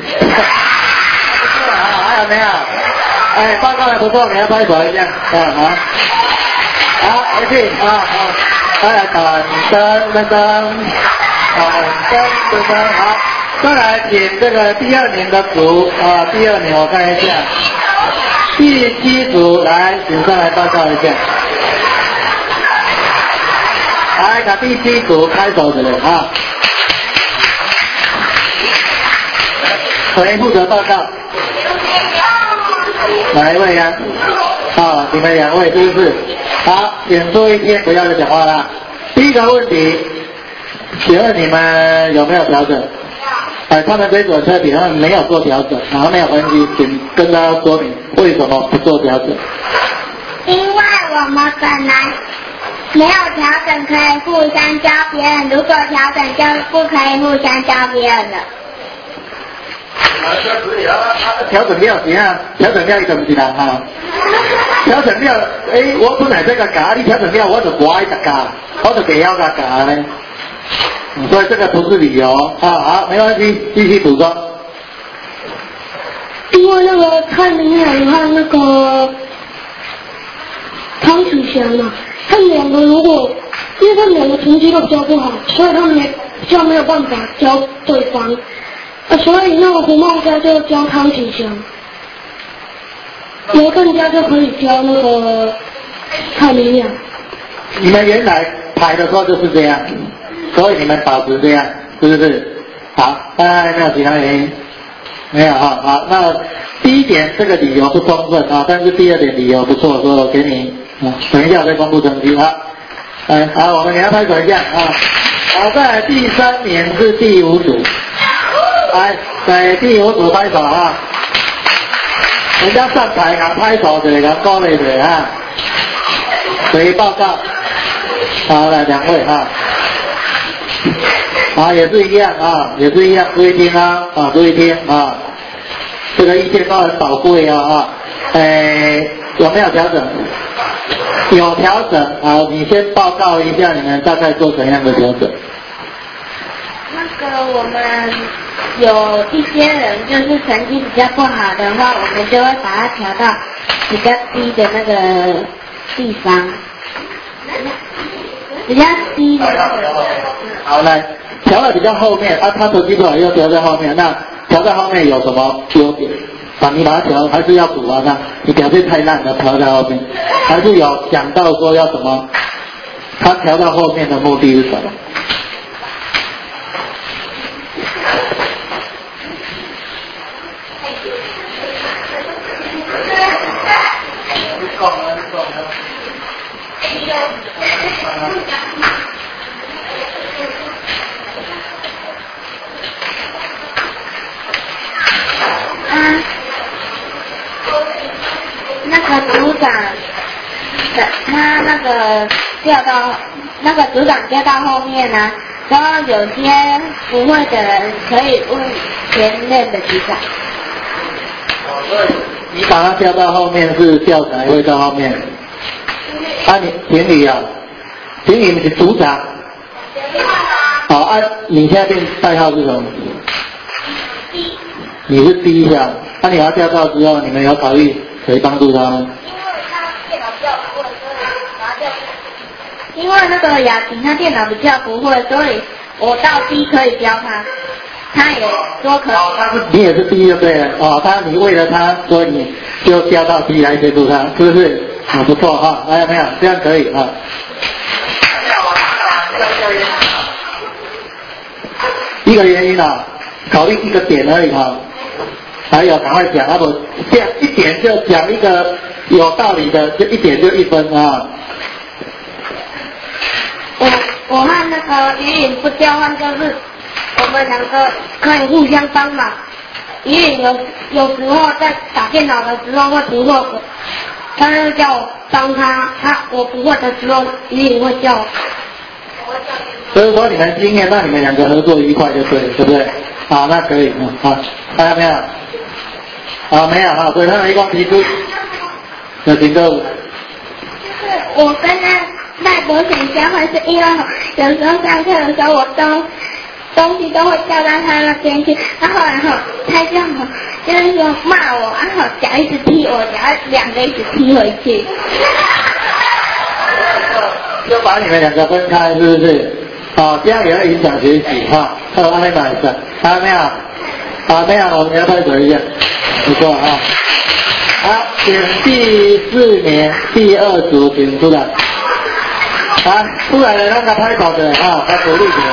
还有没有？报告的不错，你要拍手一下。好，回去好，再来等，好，再来请这个第二年的组第二年我看一下，第7组来，请上来报告一下。来，把第7组开手的人啊，谁负责报告？哪一位呀？你们2位是不是？好，请注意听，不要再讲话了。第一个问题，请问你们有没有调整？他们这组车比他们没有做调整，然后没有关系，请跟大家说明为什么不做调整。 因为我们本来没有调整可以互相教别人，如果调整就不可以互相教别人了。 调整了怎样？调整了伊就不是人哈。调整了，我本来这个教，你调整了我就乖一教，我就不要个教呢。所以这个不是理由好，没关系，继续补充。 因为那个蔡明远和那个汤启祥嘛，他们两个如果，因为他们两个成绩都教不好，所以他们比较没有办法教对方。所以那个胡梦家就教汤启祥，罗正家就可以教那个蔡明远。 你们原来排的时候就是这样，所以你们保持这样，是不是？好，大家有没有其他原因？没有好，那第一点这个理由不充分但是第二点理由不错，所以我给你等一下再公布成绩好，我们给他拍手一下好，再来第3年是第5组。来，在第5组拍手人家上台拍手的，人鼓励的谁报告？好，来2位也是一样注意听注意听这个意见都很宝贵有没有调整？有调整你先报告一下你们大概做怎样的调整？ 那个我们有一些人就是成绩比较不好的话，我们就会把它调到比较低的那个地方，比较低的那个。 好，来调到比较后面他成绩不好又调在后面，那调在后面有什么优点？你把它调还是要补那你表现太烂了，调在后面，还是有想到说要什么？他调到后面的目的是什么？ 那组长，他那个调到那个组长调到后面呢，然后有些不会的人可以问前面的组长。 你把他调到后面是调才会到后面。你田里啊，田里是组长。好你现在变代号是什么？你是第一项。你要调到之后，你们有考虑谁帮助他吗？ 因为那个雅婷她电脑比较不会，所以我到 D 可以教她，她也说可以。 你也是 D 就对了你为了他，所以你就调到 D 来协助他，是不是？不错哈，有没有？这样可以啊。一个原因考虑一个点而已还有赶快讲，不这样一点就讲一个有道理的，就一点就1分我和那个于颖不交换，就是我们两个可以互相帮忙。于颖有时候在打电脑的时候会不会，他就叫我帮他，我不会的时候，于颖会叫我。 所以说你们经验让你们两个合作愉快就对了，对不对？那可以大家没有？没有所以他们一共提出有几个？就是我跟他赖保险交换，是因为有时候上课的时候我东西都会掉到他那边去，后来他就是说骂我，脚一直踢我，脚两个一直踢回去。 就把你们两个分开，是不是？这样也会影响学习还有哪一个？还有没有？没有，我们要拍手一下，不错好，请第4名第2组请出来。出来的那个拍手的他鼓励的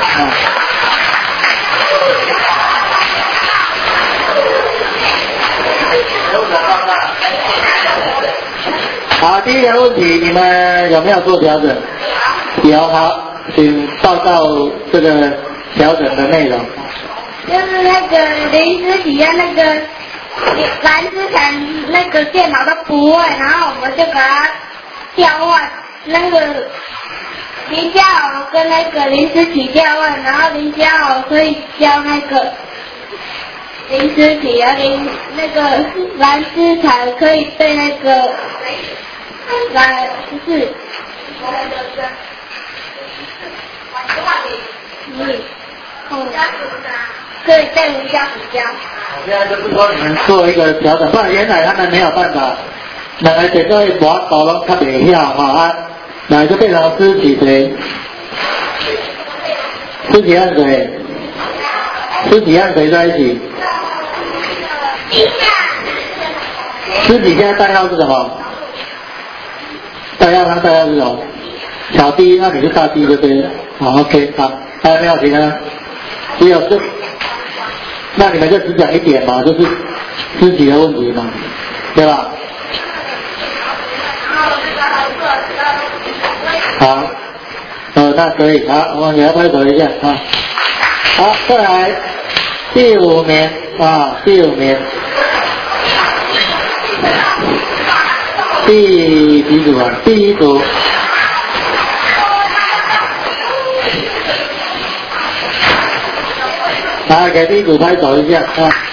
第一个问题，你们有没有做调整？有，好，请报告这个调整的内容。 就是那个临时体验那个蓝思成那个电脑都不会，然后我们就给他调换那个林家豪跟那个临时体调换，然后林家豪可以教那个临时体，那个蓝思成可以对那个就是可以对人家比较。 我现在就是说你们做一个调整，不然原来他们没有办法，两个整个磨刀拢较袂晓那就变成肢体谁？肢体和谁？肢体和谁在一起？肢体现在代号是什么？代号是什么？小 D， 那你是大 D 对不对？OK， 好，还有没有其他？只有这，那你们就只讲一点嘛，就是肢体的问题嘛，对吧？好，那可以，好，我们给他拍手一下好，再来第5名第5名，第几组第1组。来，给第1组拍手一下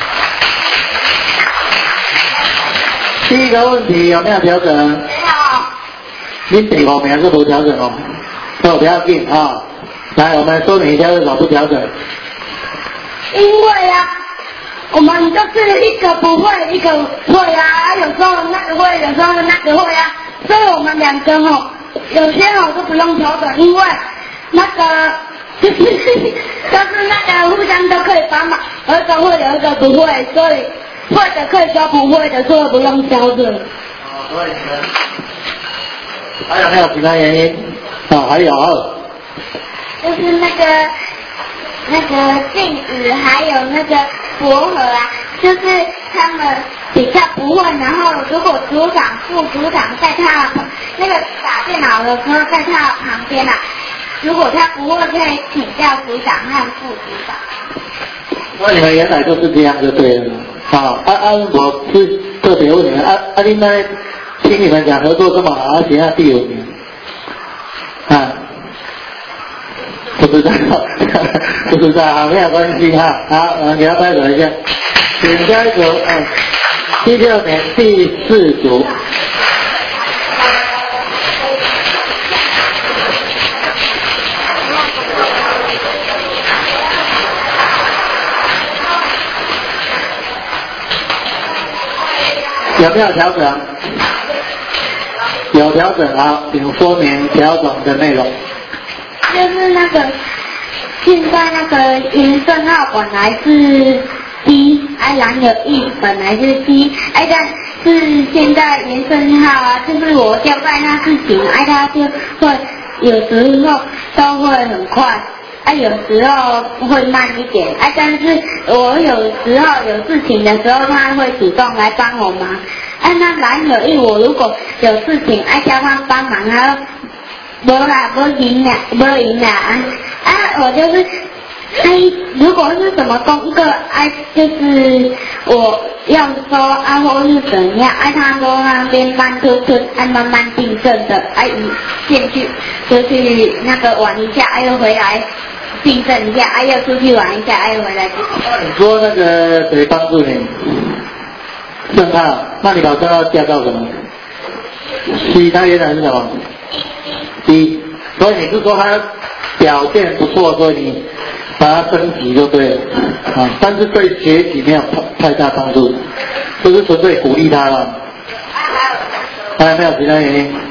第一个问题有没有调整？没有。你第5名是不调整不要紧来，我们说明一下为什么不调整。 因为我们就是一个不会，一个会有时候那个会，有时候那个会所以我们两个有些都不用调整，因为那个就是那个互相都可以帮忙，有一个会，有一个不会，所以会的可以教不会的，所以不用调整。 所以你们还有没有其他原因？还有。 就是那个静宇还有那个博和就是他们比较不会，然后如果组长、副组长在他那个打电脑的时候在他旁边如果他不会，可以请教组长和副组长。 那你们原来就是这样就对了我是特别问你们你们听你们讲合作这么好，而且要第5名，啊，不知道，不知道，好，没有关系哈，好，我们给他拍手一下，请下一组，第6年第4组。有没有调整？有调整，好，请说明调整的内容。 就是那个，现在那个延伸号本来是 D， 蓝有意本来是 D， 但是现在延伸号啊，就是我交代那事情，它就会有时候都会很快。有时候会慢一点，但是我有时候有事情的时候，他会主动来帮我忙。那蓝有意我如果有事情，叫他帮忙，他没啦，没赢啦，我就是，如果是什么功课，就是我要说或是怎样，他说那边慢吞吞，慢慢订正的，进去就去那个玩一下，又回来。订正一下，又出去玩一下，又回来。 你说那个谁帮助你？郑浩，那你把郑浩加到什么 ？C， 他原来是什么 ？D， 所以你是说他表现不错，所以你把他升级就对了啊。但是对学习没有太大帮助，就是纯粹鼓励他了。还有没有其他原因？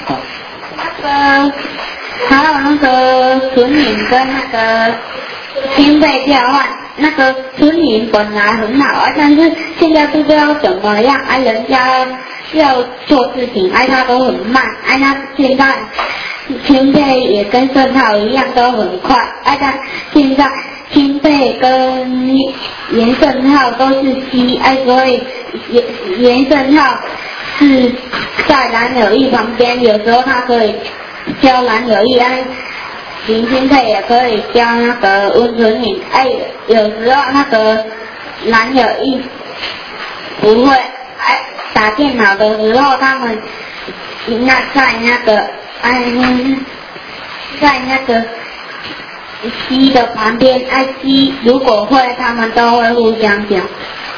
还有那个纯饮跟那个经费调换，那个纯饮本来很好，但是现在不知道怎么样，人家要做事情，他都很慢，他现在经费也跟盛浩一样都很快，他现在经费跟严盛浩都是 C， 所以严盛浩是在蓝有意旁边，有时候他可以教蓝有意，林经费也可以教那个温纯颖，有时候那个蓝有意不会，打电脑的时候他们在那个C 的旁边，C 如果会，他们都会互相讲。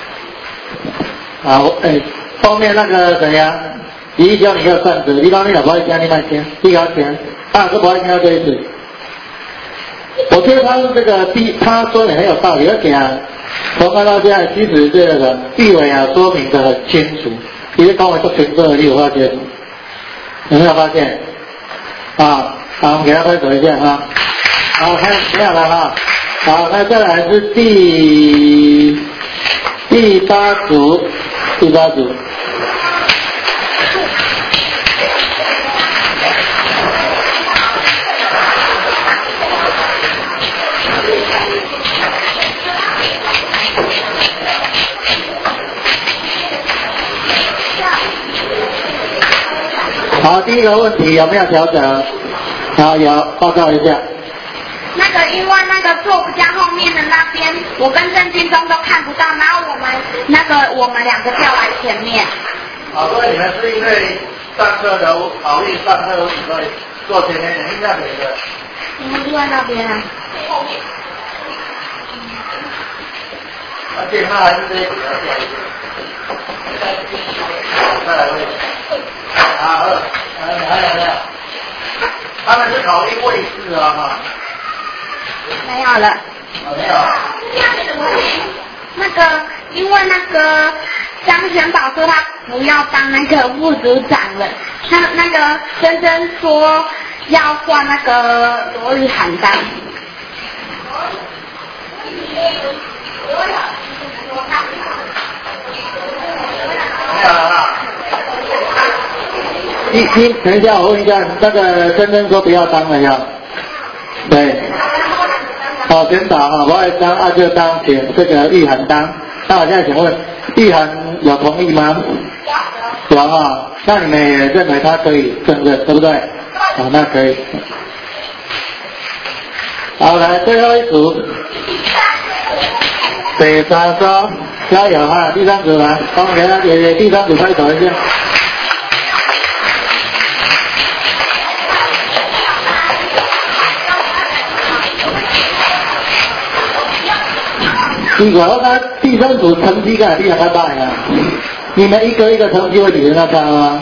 好，后面那个怎样？第一教你要算子，你讲你老婆教你那些，你搞钱，是不爱听到这一次。我觉得他这个他说的很有道理，而且从看到现在，其实这个地委说明的很清楚，其实跟我做全色的，你有发现？有没有发现？好，我们给他拍手一下啊。好，看没有了哈。好，那再来是第8组。好，第一个问题有没有调整？好，有，报告一下。 那个因为那个坐不下后面的那边，我跟郑金忠都看不到，然后我们两个调来前面。 好，所以你们是因为上课的考虑上课所以坐前面，应该没的。 你们坐在那边啊？后面。 而且他还是这一组的下一个。再来位。好，还有没有？他们是考虑位置啊哈。 没有了。 没有。 那个，因为那个张全宝说他不要当那个副组长了，他那个珍珍说要换那个罗宇涵当。 没有了哈。等一下，我问一下，那个珍珍说不要当了呀？对。好，全打哈，我要当就当，请这个玉涵当。那我现在请问，玉涵有同意吗？有哈，那你们也认为他可以胜任，对不对？好，那可以。好，来最后一组，北沙说加油哈！第3组来，帮我给他姐姐第3组拍手一下。 奇怪，我看地政组成绩敢比他大呀？你们一个一个成绩会比人家高吗？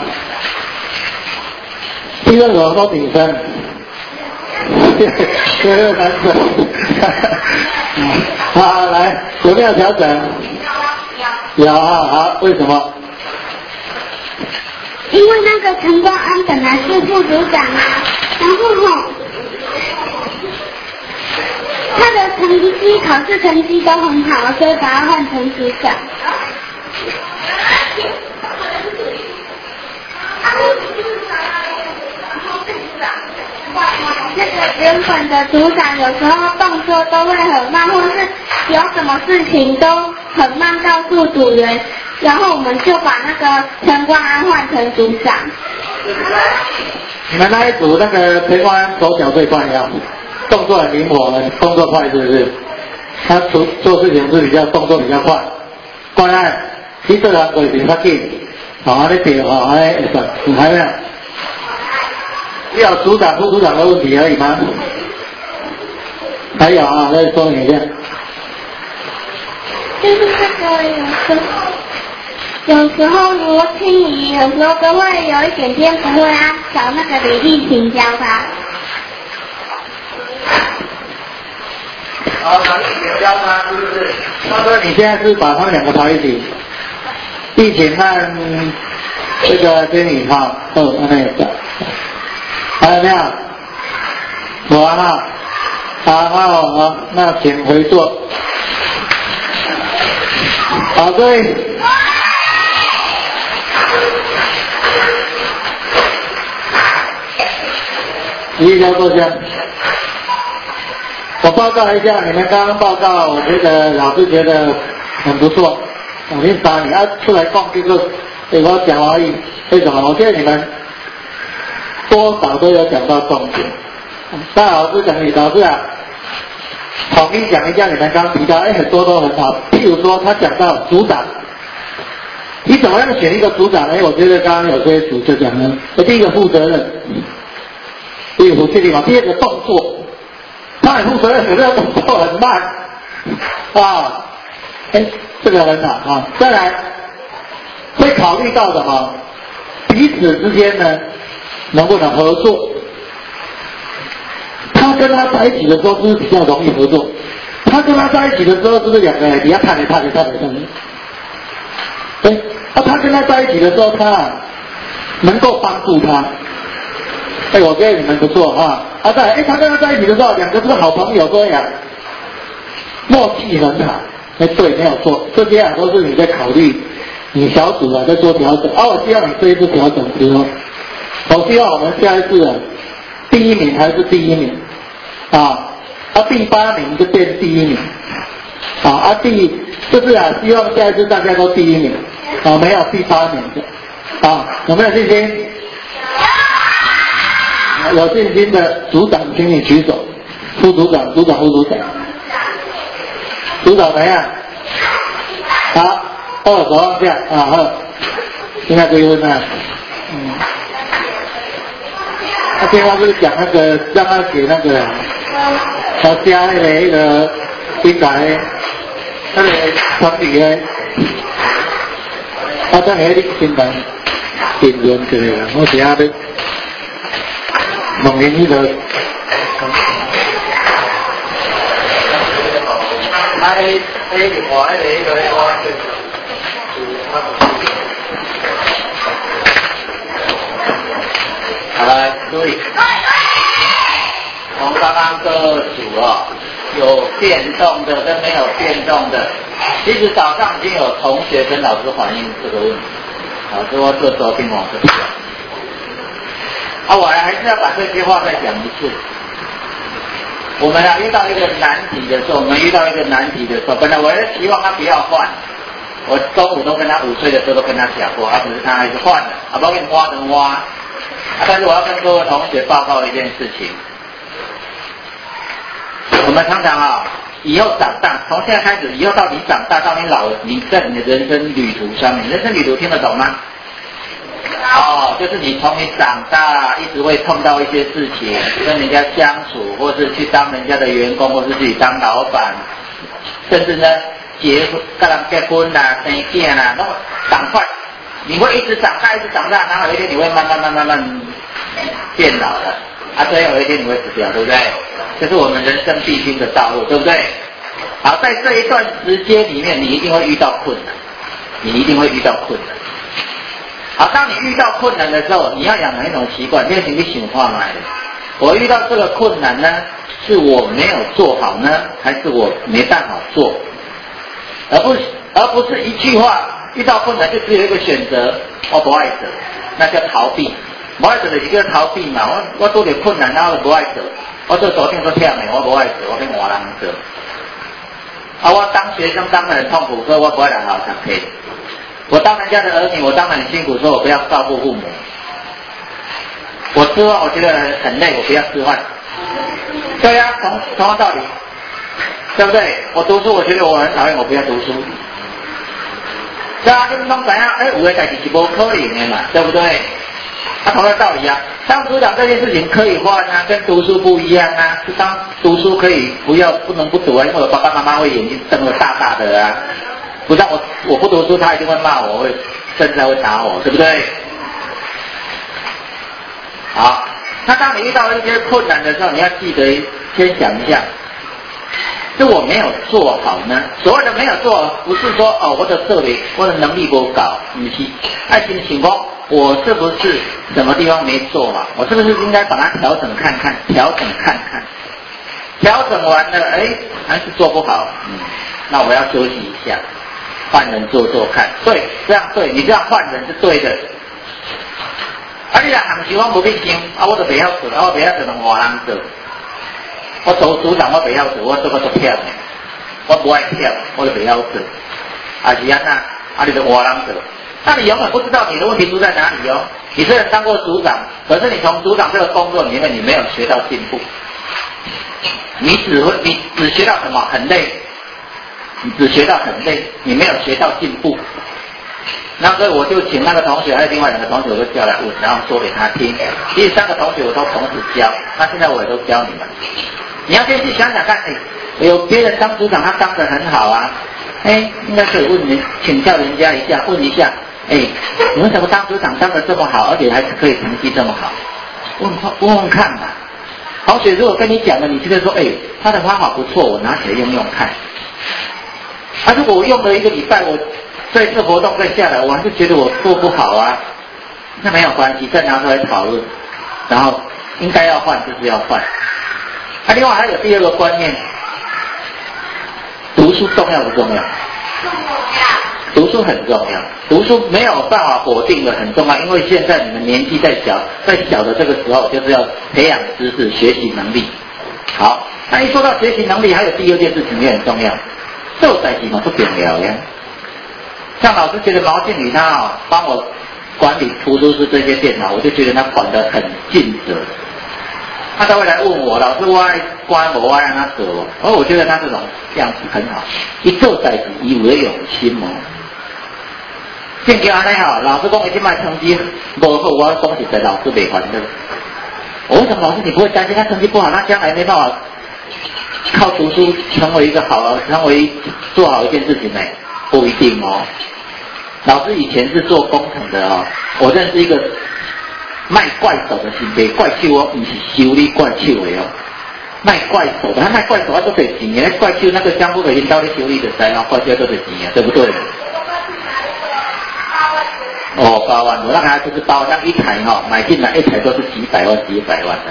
地政组都顶升，这个男生。好，来，有没有调整？有啊，好，为什么？ 因为那个陈光安本来是副组长啊，然后他的成绩考试成绩都很好，所以把他换成组长。那个原本的组长有时候动作都会很慢，或是有什么事情都很慢告诉组员，然后我们就把那个陈光安换成组长。 你们那一组那个陈光安手脚最快呀，动作很灵活，动作快是不是？他做事情是比较动作比较快。关爱，你做人做事较紧，好，你对，好，哎，还有没有？只有组长、副组长的问题而已吗？还有啊，再说明一下。 就是这个有时候罗清怡有时候都会有一点点不会啊，找那个李丽萍教他。 好，找丽萍教他是不是？他说你现在是把他们两个排一起，丽萍和这个经理哈，那个。还有没有？有啊哈，好，那请回座。好，各位，一交坐下。我报告一下，你们刚刚报告，我觉得老师觉得很不错。我先把你出来讲这个，给我讲而已。为什么？我觉得你们多少都有讲到重点。但老师讲，老师啊，统一讲一下你们刚提到，很多都很好。譬如说，他讲到组长，你怎么样选一个组长？我觉得刚刚有些组就讲了，第一个负责任，第一个不确定嘛，第二个动作，他很负责任，可是动作很慢啊，这个很好啊。再来会考虑到的哈，彼此之间呢能不能合作？他跟他在一起的时候是不是比较容易合作？他跟他在一起的时候是不是两个人比较看？对，他跟他在一起的时候，他能够帮助他。我觉得你们不错啊。再来，他跟他在一起的时候，两个是好朋友，这样默契很好。对，没有错，这些都是你在考虑，你小组在做调整。我希望你这一次调整之后，我希望我们下一次第一名还是第一名第8名就变第一名就是希望下一次大家都第一名没有第8名的有没有信心？有信心的组长请你举手，副组长、组长、副组长，组长怎么样？好，手往下好，现在可以问了。他电话是讲那个让他写那个，他加那个新来那个团体的，他在那里新来评论之类的，我写下的弄进去的。好来，注意，从刚刚这组有变动的跟没有变动的，其实早上已经有同学跟老师反映这个问题，说这时候听往这边。我还是要把这句话再讲一次。我们遇到一个难题的时候，本来我是希望他不要换，我中午都跟他5岁的时候都跟他讲过，可是他还是换了，不要给你挖。但是我要跟各位同学报告一件事情，我们常常以后长大，从现在开始，以后到你长大到你老了，你在你的人生旅途上面，人生旅途听得懂吗？就是你从你长大一直会碰到一些事情，跟人家相处，或是去当人家的员工，或是自己当老板，甚至呢跟人结婚啦、生囝啦，那么赶快，你会一直长大，一直长大，然后有一天你会慢慢变老了，最后有一天你会死掉，对不对？这是我们人生必经的道路，对不对？好，在这一段时间里面，你一定会遇到困难，你一定会遇到困难。好，当你遇到困难的时候，你要养成一种习惯，练习你想话来的。我遇到这个困难呢，是我没有做好呢，还是我没办法做？而不是一句话，遇到困难就只有一个选择，我不爱做，那叫逃避。不爱做就是叫逃避嘛。我拄着困难，然后不爱做，我做昨天都忝的，我不爱做，我跟换人做。我当学生当得很痛苦，所以我不会来好好读书。我当人家的儿女，我当得很辛苦，所以我不要照顾父母。我吃饭我觉得很累，我不要吃饭。对呀，同样道理，对不对？我读书我觉得我很讨厌，我不要读书。对啊，你们拢知影，有的代志是无可能的嘛，对不对？同样道理啊，当组长这件事情可以换啊，跟读书不一样啊。当读书可以不能不读啊，因为我爸爸妈妈会眼睛瞪得大大的啊。不像我不读书，他一定会骂我，甚至还会打我，对不对？好，那当你遇到一些困难的时候，你要记得先想一下，是我没有做好呢？所谓的没有做好，不是说我的设备、我的能力不够，不是。爱情情况，我是不是什么地方没做好？我是不是应该把它调整看看？调整完了，还是做不好，那我要休息一下。换人做看，对，这样对，你这样换人是对的。你若行事我无必想，我就不晓做，我不晓做人换人做。我做组长我不晓做，我做忝的，我不爱忝，我就不晓做。是安那，你就换人做。那你永远不知道你的问题出在哪里哦。你虽然当过组长，可是你从组长这个工作里面，你没有学到进步。你只学到什么？很累。你只学到很累，你没有学到进步。那所以我就请那个同学还有另外2个同学我都叫来问，然后说给他听。其实3个同学我都同时教，那现在我也都教你们。你要先去想想看，有别人当组长他当得很好啊，应该可以问人请教人家一下，问一下，你为什么当组长当得这么好，而且还可以成绩这么好？问看吧。同学如果跟你讲了，你觉得说，他的方法不错，我拿起来用用看。如果我用了1个礼拜，我这次活动再下来，我还是觉得我做不好啊，那没有关系，再拿出来讨论，然后应该要换就是要换。另外还有第2个观念，读书重要不重要？读书很重要，读书没有办法否定的很重要，因为现在你们年纪在小的这个时候，就是要培养知识、学习能力。好，那一说到学习能力，还有第2件事情也很重要。做代志嘛不重要呀，像老师觉得毛靖宇他帮我管理图书室这些电脑，我就觉得他管得很尽责。他会来问我，老师我爱关我爱让他做，我觉得他这种样子很好。一做代志，伊有用心哦。正经安尼好，老师讲伊即摆成绩不好，我讲实在，老师没烦恼。为什么老师你不会担心他成绩不好，他将来没办法？靠读书成为做好一件事情呢？不一定哦。老师以前是做工程的哦，我认识一个卖怪手的是卖怪手哦，不是修理怪手的哦，卖怪手的，他卖怪手他都得钱的，怪手那个江湖的领导的修理的才啊，怪手都得钱啊，对不对？8万，我那个就是8万，那一台买进来一台都是几百万的。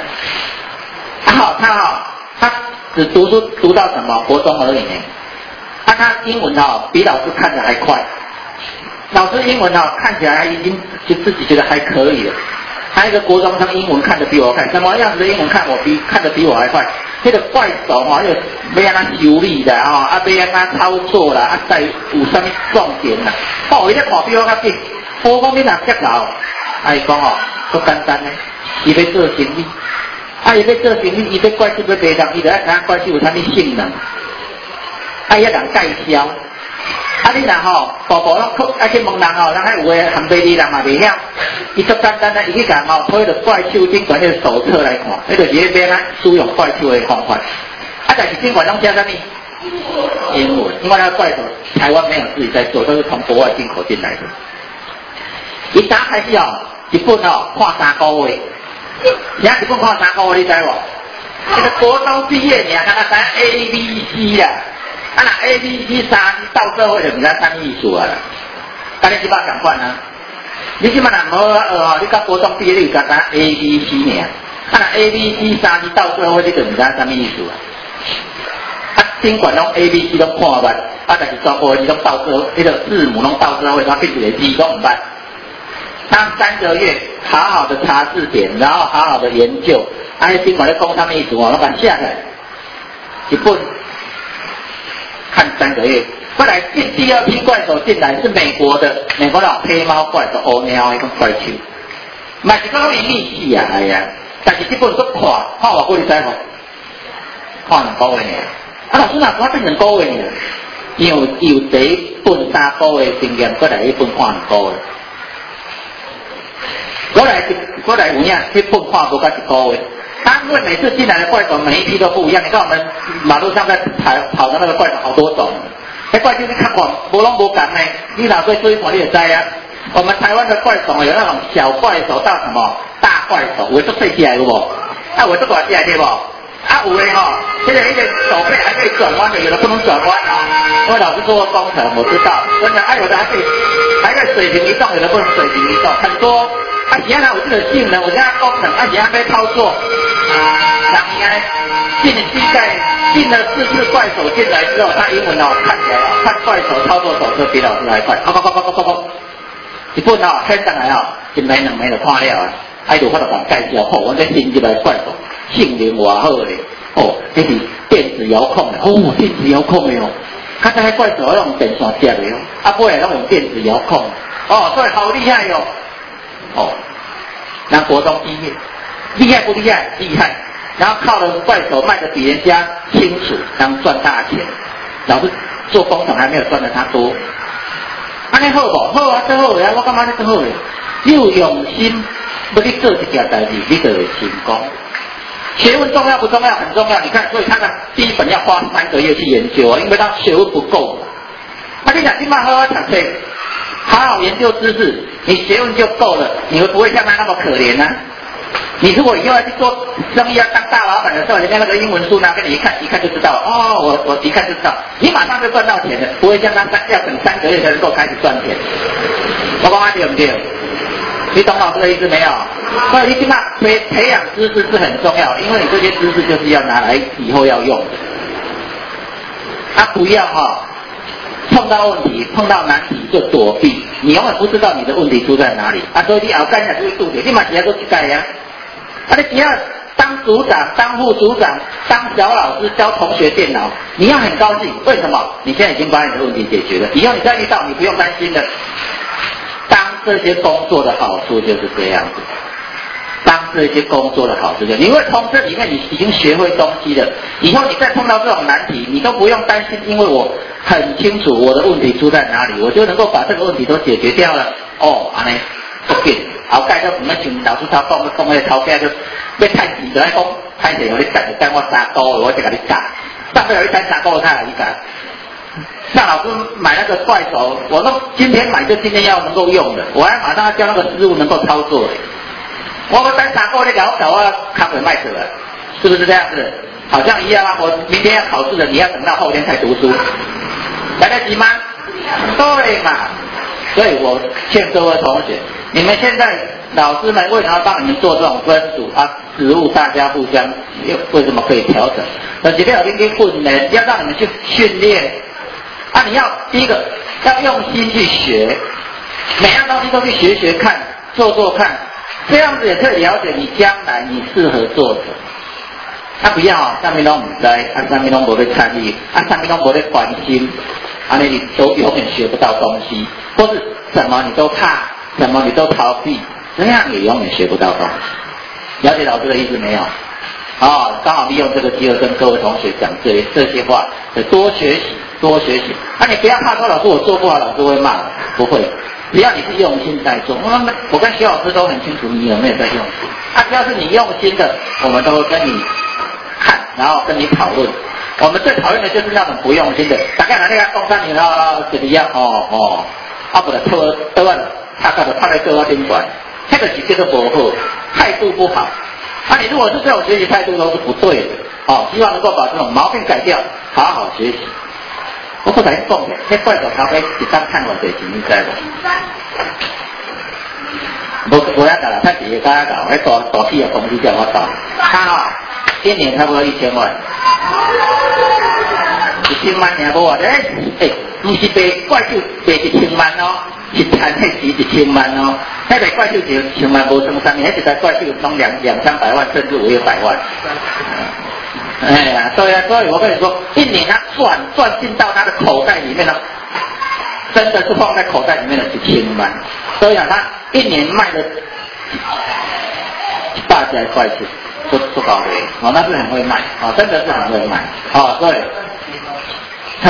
他只读书读到什么国中而已呢？他英文比老师看着还快，老师英文看起来已经就自己觉得还可以了。他一个国中生英文看得比我快，什么样子的英文看得比我还快？那个怪手要怎么修理的要怎么操作啦，再有什么重点啦？伊在看比我较紧。我讲你若接到，伊讲足简单呢，伊要做生意。伊要做生意，伊要怪手要卖东西，就要看怪手有啥物性能，要人介绍。你若步步拢去问人人还有诶含白字人嘛袂晓，伊足简单伊去甲推着怪手顶管迄个手册来看，迄就是要使用怪手诶方法。但是顶管拢写啥物？ 英文，因为那个怪手台湾没有自己在做，都是从国外进口进来的。一打开始哦，一本哦看3个月，现在一本看3个月，你知无？这个国中毕业，你还看他 ABC 啦，啊那 ABC 3到社会就唔知啥意思啊啦，跟你即摆相反啊。你即摆若无哦，你到国中毕业你就知 ABC 尔，啊那 ABC 3你到社会你就唔知啥意思啊。啊，尽管拢 ABC 拢看捌，啊但是全部你拢到社会，迄个字母拢到社会，他变一个字拢唔捌。当3个月好好的查字典，然后好好的研究，啊，尽管咧讲他们意思哦，我把下来一本看3个月。后来第二批怪手进来是美国的那种黑猫怪手，黑猫那种怪兽，嘛是讲伊秘史啊，哎呀，但是这本都看偌久你知无？看2个月呢，啊老师哪看变2个月呢？因为有第一本3个月经验，过来一本看2个月。过来有影，去碰跨不到1个月。因为每次进来的怪手每一批都不一样，你看我们马路上在跑的那个怪手好多种，那怪就是看过，无拢无同呢。你哪会注意看你就知啊。我们台湾的怪手有那种小怪手到什么大怪手，有的做细起来有无？啊，有的大起来对不？啊，有的吼，现在手背还可以转弯的，有的不能转弯啊。因为老师做过工程，我知道，真的，有的还可以水平移动，有的不能水平移动，很多。啊，现在有这个性能，我现在工程，现在被操作，然后呢，进了4次怪手进来之后，他英文看起来看怪手操作手册比老师还快，一本看上来一枚2枚就看了啊，还有法度讲介绍，我这新入来怪手性能偌好咧，这是电子遥控的，电子遥控的哦，较早迄怪手要用电线接的哦，尾拢用电子遥控，所以好厉害哟。那国中毕业，厉害不厉害？厉害。然后靠了怪手卖的比人家清楚，然后赚大钱。老师做工厂还没有赚的他多。安尼好不？好啊，真好呀！我干嘛真好嘞？你有用心，要去做一件代志，你就会成功。学问重要不重要？很重要。你看，所以他的第一本要花3个月去研究啊，因为他学问不够。你讲今晚好好读书，好好研究知识。你学问就够了，你会不会像他那么可怜呢？你如果以后要去做生意，要当大老板的时候，人家那个英文书拿给你一看就知道了。我一看就知道，你马上就赚到钱了，不会像他要等3个月才能够开始赚钱。我讲对不对？你懂老师的意思没有？所以你起码培养知识是很重要，因为你这些知识就是要拿来以后要用的。不要碰到问题、碰到难题就躲避，你永远不知道你的问题出在哪里所以你后盖才就会杜绝，你嘛只要做一盖呀。你只要当组长、当副组长、当小老师教同学电脑，你要很高兴。为什么？你现在已经把你的问题解决了，以后你再遇到，你不用担心了。当这些工作的好处就是这样子。当这些工作的好处就是，你会从这里面你已经学会东西了，以后你再碰到这种难题，你都不用担心，因为我很清楚我的问题出在哪里，我就能够把这个问题都解决掉了。安尼不紧，后盖就唔要像老师头讲那个头家就要太钱就来讲，太钱我你干我3个月，我就给你干，大不了你3个月他来你干。像老师买那个怪手，我都今天买就今天要能够用的，我还马上要教那个师傅能够操作的。我们3个月你搞我咖啡卖死了，是不是这样子？好像一样啊！我明天要考试了，你要等到后天才读书，来得及吗？对嘛？所以我劝各位同学，你们现在老师们为什么要帮你们做这种分组职务大家互相为什么可以调整？就是要有一定训练，要让你们去训练你要第一个要用心去学，每样东西都去学看，做看。这样子也可以了解你将来你适合做什么。不要上面都不知上面都没在参与上面都没在关心你都永远学不到东西，或是什么你都怕，什么你都逃避，这样也永远学不到东西。了解老师的意思没有？刚好利用这个机会跟各位同学讲这些话，多学习多学习。你不要怕说老师我做不好，老师会骂，不会。只要你是用心在做，我跟徐老师都很清楚你有没有在用心。只要是你用心的，我们都会跟你看，然后跟你讨论。 我们最讨厌的就是那种不用心的，大概拿那个公山你就是要不然拖完，他就趴在桌顶端，这个是叫做不好，态度不好。你如果是这种学习态度都是不对的，希望能够把这种毛病改掉，好好学习。我不才讲的，那怪手头尾一张看我最钱，你知无？无要搞了，他自己搞搞，那大批的公司叫我搞，他一年差不多1000万，1000万也无啊！不是卖怪兽卖1000万哦，是赚迄时1000万哦。那卖怪兽1000万无算啥物，那一台怪兽拢200-300万，甚至500万。所以我跟你说，一年他赚进到他的口袋里面了，真的是放在口袋里面的1000万。所以他一年卖了100台怪兽，不高的那是很会卖真的是很会卖所以差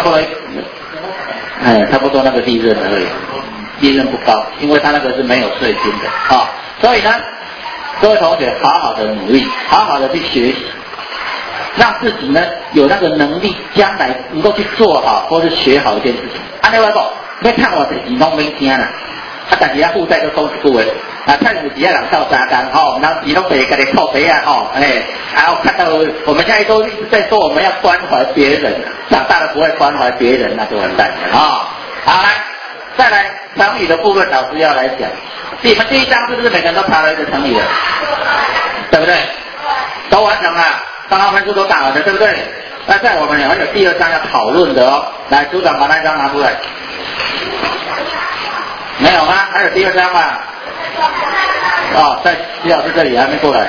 不多那个利润而已，利润不高，因为他那个是没有税金的所以呢，各位同学好好的努力，好好的去学习。让自己呢有那个能力，将来能够去做好或是学好一件事情。另外讲，要看我的钱拢免惊啦，但是负债都讲一句话，看有几个人跳沙缸然后钱拢被家己扣赔然后看到我们现在都一直在说我们要关怀别人，长大了不会关怀别人，那就完蛋了好，来，再来成语的部分，老师要来讲。你们第一章是不是每个人都查了一个成语了？对不对？都完成了。刚刚分数都打了的，对不对？那在我们还有第2章要讨论的来，组长把那张拿出来。没有吗？还有第2章吗？在徐老师这里还没过来。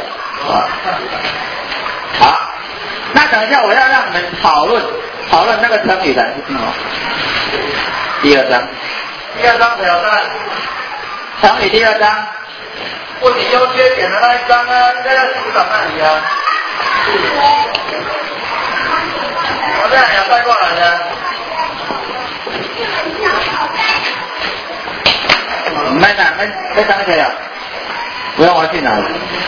好，那等一下我要让你们讨论那个成语的第2章。第2章挑战。成语第2章。问你优缺点的那一章应该在组长那里我这样你要带过来的。没想起来，不用我去哪里。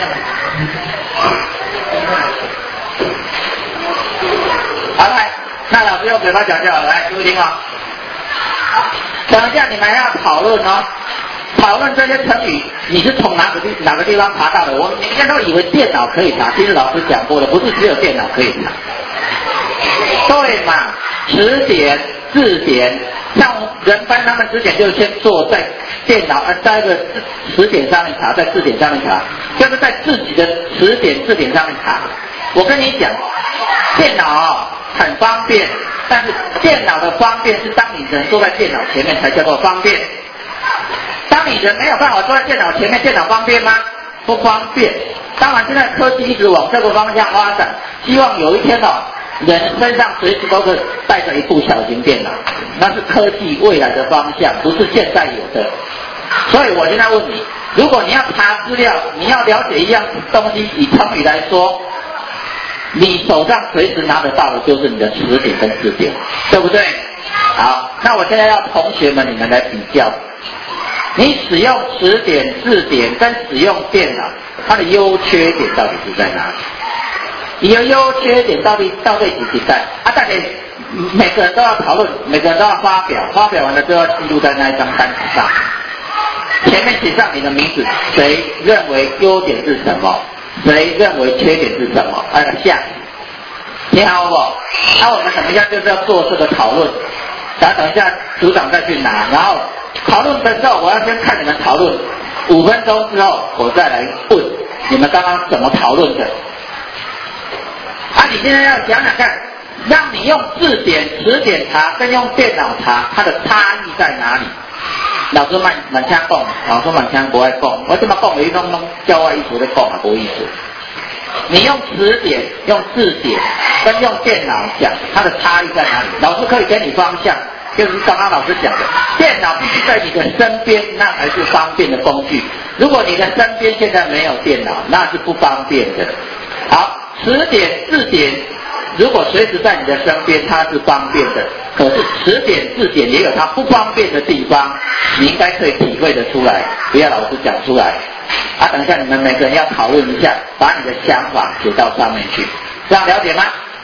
好，来，那老师用嘴巴讲就好了，来，注意听等一下你们要讨论讨论这些成语，你是从哪个地方查到的？我们应该都以为电脑可以查，其实老师讲过的，不是只有电脑可以查。对嘛？词典、字典，像人班他们之前就先做在电脑在一个词典上面查，在字典上面查，就是在自己的词典、字典上面查。我跟你讲，电脑很方便，但是电脑的方便是当你人坐在电脑前面才叫做方便。当你人没有办法坐在电脑前面，电脑方便吗？不方便。当然，现在科技一直往这个方向发展，希望有一天人身上随时都可以带着一部小型电脑，那是科技未来的方向，不是现在有的。所以我现在问你，如果你要查资料，你要了解一样东西，以成语来说，你手上随时拿得到的就是你的词典跟字典，对不对？好，那我现在要同学们你们来比较。你使用词典、字典跟使用电脑，它的优缺点到底是在哪里？你的优缺点到底是在大家每个人都要讨论，每个人都要发表，发表完了都要记录在那一张单子上，前面写上你的名字，谁认为优点是什么，谁认为缺点是什么，下你好不好？我们等一下就是要做这个讨论，然后等一下组长再去拿，然后讨论的时候，我要先看你们讨论5分钟之后，我再来问你们刚刚怎么讨论的。你现在要想想看，让你用字典、词典查跟用电脑查，它的差异在哪里？老师蛮听讲，老师蛮听不爱讲，我这么讲，你拢叫我意思在讲啊，无意思。你用词典、用字典跟用电脑讲，它的差异在哪里？老师可以给你方向。就是刚刚老师讲的，电脑必须在你的身边，那才是方便的工具。如果你的身边现在没有电脑，那是不方便的。好，词典、字典，如果随时在你的身边，它是方便的。可是词典、字典也有它不方便的地方，你应该可以体会得出来，不要老师讲出来。等一下你们每个人要讨论一下，把你的想法写到上面去，这样了解吗？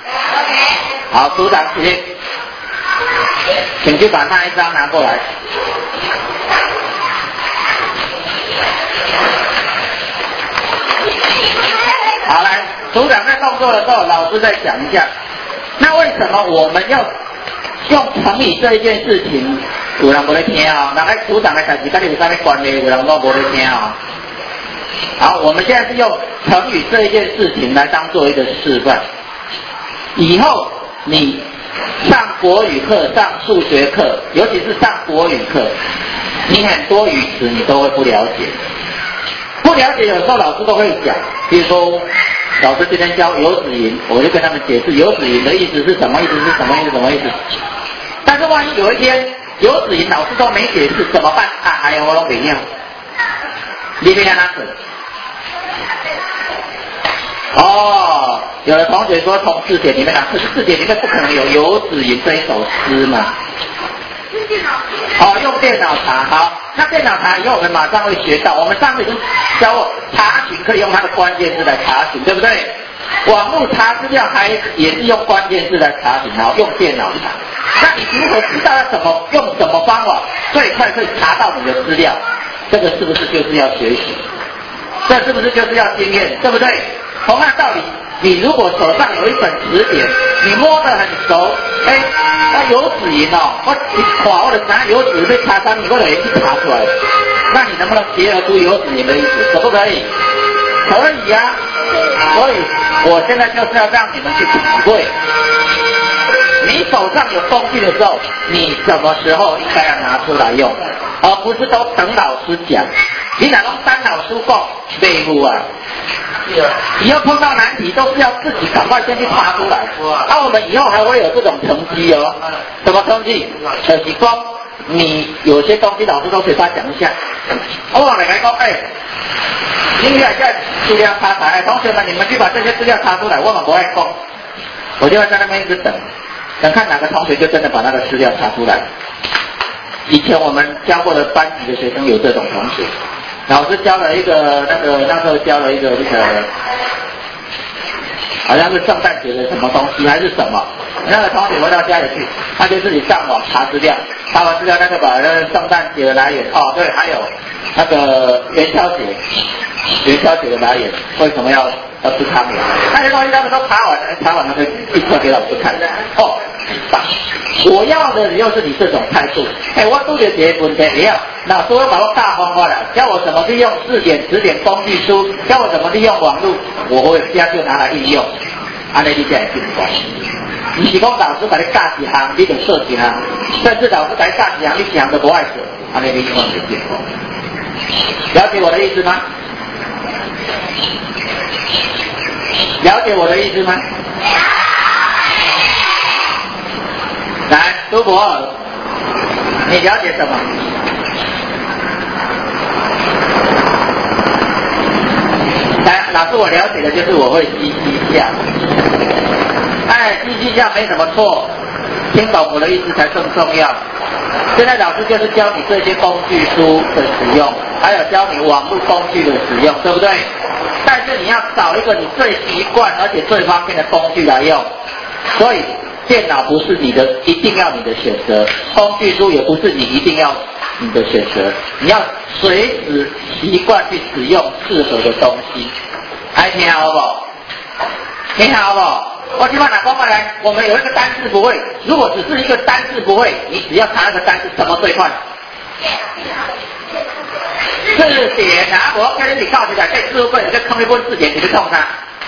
好，组长请去把那一张拿过来。好，来，组长在动作的时候，老师再讲一下。那为什么我们要用成语这一件事情？有人没在听啊、哦，那个组长的代志跟你有啥物关系？有人都没在听啊、哦。好，我们现在是用成语这一件事情来当做一个示范。以后你上国语课、上数学课，尤其是上国语课，你很多语词你都会不了解。不了解，有时候老师都会讲，比如说老师今天教游子吟，我就跟他们解释游子吟的意思是什么意思，是什么意思，什么意思。但是万一有一天游子吟老师都没解释怎么办啊？还有我都没用，你别让他死。哦，有的同学说从字典里面拿，可是字典里面不可能有游子吟这一首诗嘛。哦，用电脑查。好，那电脑查以后我们马上会学到。我们上次已经教过查询可以用它的关键字来查询，对不对？网络查资料也是用关键字来查询，然后用电脑查。那你如何知道要用什么方法最快可以查到你的资料？这个是不是就是要学习？这是不是就是要经验？对不对？同样道理，你如果手上有一本词典，你摸得很熟，那游子吟哦，我的拿游子被查上，你或者也去查出来，那你能不能结合出游子吟的意思？可不可以？可以啊。所以我现在就是要让你们去体会，你手上有工具的时候，你什么时候应该要拿出来用，而不是都等老师讲。你哪能单老师讲背负啊？以后碰到难题都是要自己赶快先去查出来。那我们以后还会有这种成绩哦。什么成绩？就是说你有些东西老师都可以他讲一下。我往来讲，今天在资料查出来，同学们你们去把这些资料查出来，我们不爱讲，我就会在那边一直等看哪个同学就真的把那个资料查出来。以前我们教过的班级的学生有这种同学。老师教了一个那时候教了一个好像是圣诞节的什么东西还是什么，那个同学回到家里去，他就自己上网查资料，查完资料那就把那个圣诞节的来源，对，还有那个元宵节的来源，为什么要吃汤圆？那些东西他们都查完了就立刻给老师看。很棒！我要的又是你这种态度。我拄着这个问题了，老师会把我大方过来，教我怎么利用字典、词典、工具书，教我怎么利用网络，我会现在就拿来应用。安尼你才会进步。不是讲老师把你教一项，你就做一项，甚至老师把你教一项，你一项都不爱做，安尼你永远就进步。了解我的意思吗？了解我的意思吗？来，苏博尔，你了解什么？来，老师，我了解的就是我会叽叽叫。叽叽叫没什么错，听懂我的意思才更重要。现在老师就是教你这些工具书的使用，还有教你网络工具的使用，对不对？但是你要找一个你最习惯而且最方便的工具来用，所以电脑不是一定要你的选择，工具书也不是你一定要你的选择，你要随时习惯去使用适合的东西。还听好不好？听好不好？我今晚拿过来，我们有一个单字不会，如果只是一个单字不会，你只要查那个单字，什么最快？字典啊！我跟你告诉你，在字汇本你就看一本字典，你就痛它，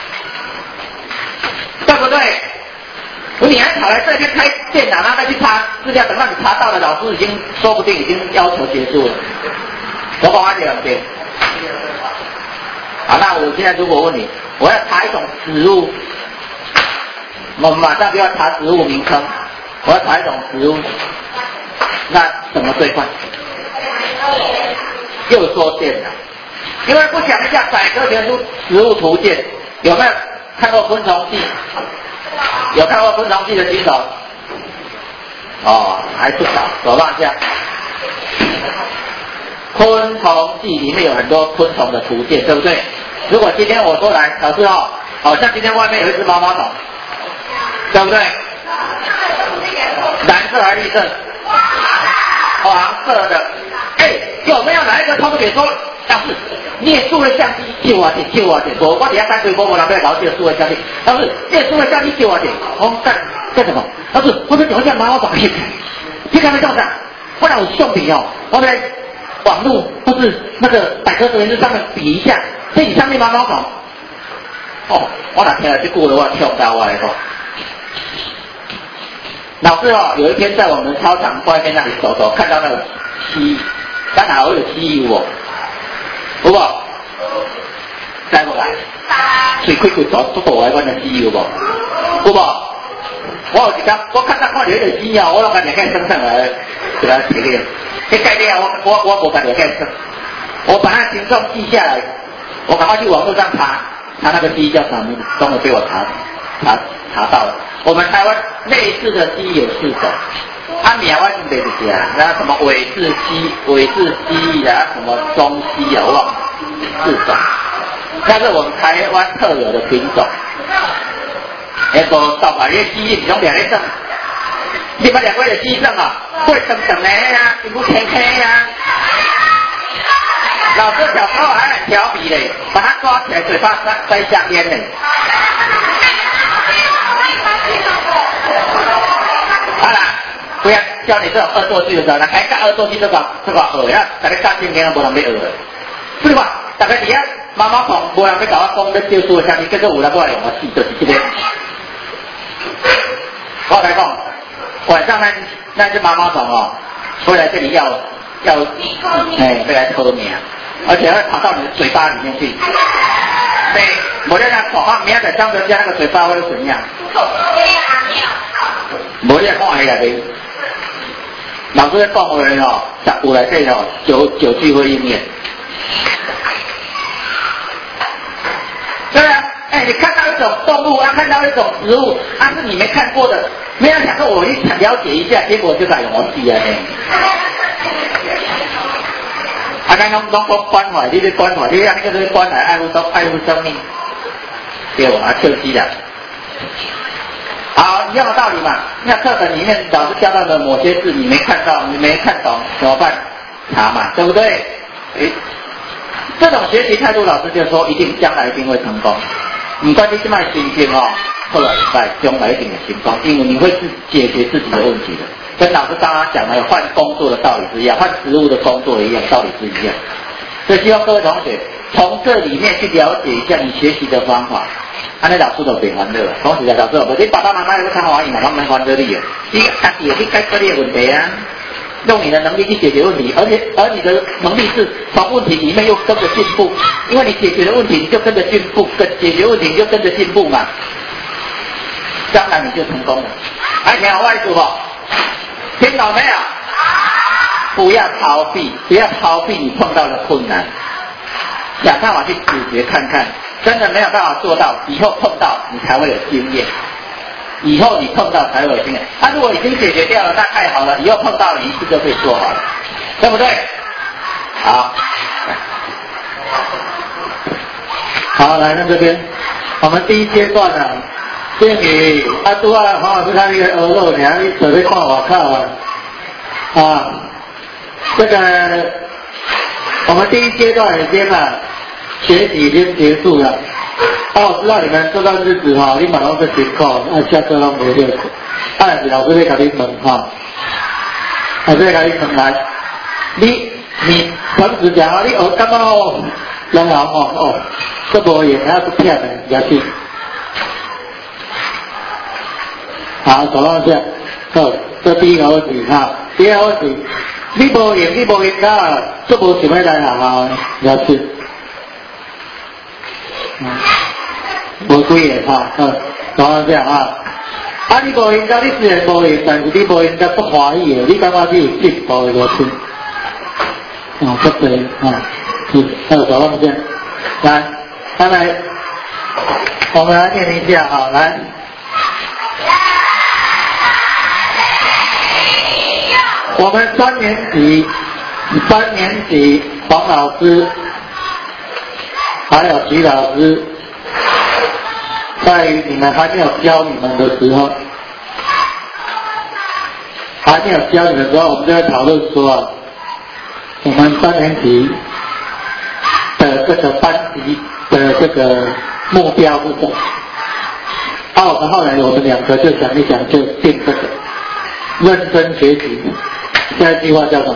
对不对？你还跑来这边开电脑，然后再去查资料，等到你查到了，老师说不定已经要求结束了。我帮他讲对。好，那我现在如果问你，我要查一种植物，我们马上就要查植物名称。我要查一种植物，那什么最快？又说电脑，因为不讲一下百科全书植物图鉴，有没有看过昆虫记？有看过昆虫记的举手？还不少，手放下。昆虫记里面有很多昆虫的图鉴，对不对？如果今天我说来，老师好像今天外面有一只毛毛虫， 对不对？蓝色还是绿色？黄色的。哎，有没有哪一个同学说，老师，念数位相机借我点，借我点。我底下三岁波，我老爸搞借数位相机。老师，念数位相机借我点。哦，干什么？老师，我们怎么叫妈妈宝贝？你看没看到？不然我送笔哦，我们来网络或是那个百科全书上面比一下，这里上面毛毛虫。哦，我哪听了这句的话跳到我来说。老师哦，有一天在我们操场外面那里走走，看到那个蜥，刚好有蜥蜴哦，有无？来不来？最开开走做大的那蜥蜴有无？有无？我有一天，我看到有一个蜥啊，我让他两个升上来，给他写个，这概念我无把两个升，我把它形状记下来，我赶快去网络上查那个蜥叫什么名字，终于被我查到了。我们台湾类似的蜥有4种，名我已经背不起来了，那什么尾氏蜥啊，什么中蜥啊，我忘了4种，那是我们台湾特有的品种。那个到把那蜥蜴用两个证，你把两个的蜥证啊，会等等的呀，皮肤黑黑呀。老师小时候还很调皮嘞，把它抓起来，嘴巴塞香烟嘞。好啦，不要教你这种恶作剧的时候，还干恶作剧这个恶呀，大家干今天无人要恶。对吧？大家底下毛毛虫无人要搞我讲咧招数的相机，结果有人过来用我死，就是这个。我来讲，晚上那只毛毛虫哦，回来这里要来偷命，而且会跑到你的嘴巴里面去。对，我在那口号，明仔张德家那个嘴巴会怎样？无你看下来，老师在讲话哦，15来这哦九句会应验。对啊，你看到一种动物啊，看到一种植物啊，是你没看过的，没有想说我去了解一下，结果就在用我记啊咱拢关怀，你咧关怀，你让那个关怀爱护生命，对吧？跳机了。好，一样的道理嘛。那课本里面老师教到的某些字你没看到，你没看懂，怎么办？查嘛，对不对？这种学习态度，老师就说将来一定会成功。你关键是卖心情哦，后来将来一定会成功，因为你会解决自己的问题的。跟老师刚刚讲的换工作的道理是一样，换职务的工作一样，道理是一样。所以希望各位同学从这里面去了解一下你学习的方法。安尼老师就别烦恼了，讲实在老师，你爸爸妈妈要看欢喜嘛，他们烦恼你啊，你自己去解决你的问题啊，用你的能力去解决问题，而你的能力是从问题里面又跟着进步，因为你解决的问题你就跟着进步，解决问题你就跟着进步嘛，将来你就成功了。听好我意思不？听懂没有？不要逃避，不要逃避你碰到的困难，想办法去解决看看。真的没有办法做到，以后碰到你才会有经验。以后你碰到才会有经验。如果已经解决掉了，那太好了，以后碰到了一次就可以做好了，对不对？好，好，来到这边，我们第一阶段呢，这你拄啊黄老师他那个鹅肉，你准备看我看啊，这个我们第一阶段已经学习已经结束了。我知道你们这段日子你马上是辛苦，下课都没练。是老师在跟你问老师在跟你问来，你诚实讲你学感觉人后这无用，还不骗的也是。好，走到这，好，这第一个问题第二个问题，你无用到，这无想要来学校也是。无几个走到这你无应该，你虽然无用，但是你无应该不欢喜的，你感觉你有进步的落去。不对走到这，来，我们来念一下来。我们三年级黄老师还有徐老师在于你们还没有教你们的时候，我们就在讨论说啊，我们3年级的这个班级的这个目标是什么？我们后来我们2个就想一想，就定这个认真学习。下一句话叫什么？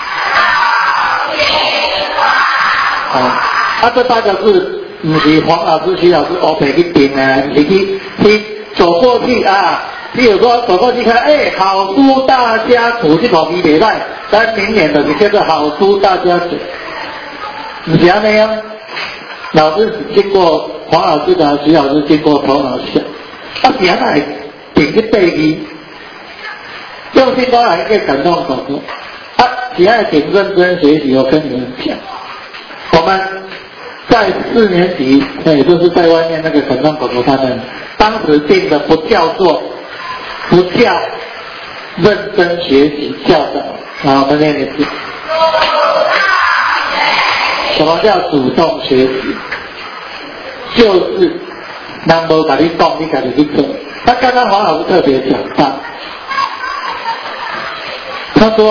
这8个字不是黄老师、徐老师乌白去定的，是去走过去啊。比如说走过去看，好书大家族这个字袂歹，咱明年就是叫做好书大家族，不是那样。老师经过黄老师的，徐老师经过头脑想，是安来定去背字，用心当然可以感动狗狗。只爱挺认真学习，我跟你们讲，我们在4年级，也就是在外面那个感动狗狗他们当时定的不叫认真学习，叫什么？我们念一次。什么叫主动学习？就是人无跟你讲，你自己去做。刚刚黄老师特别讲到，他说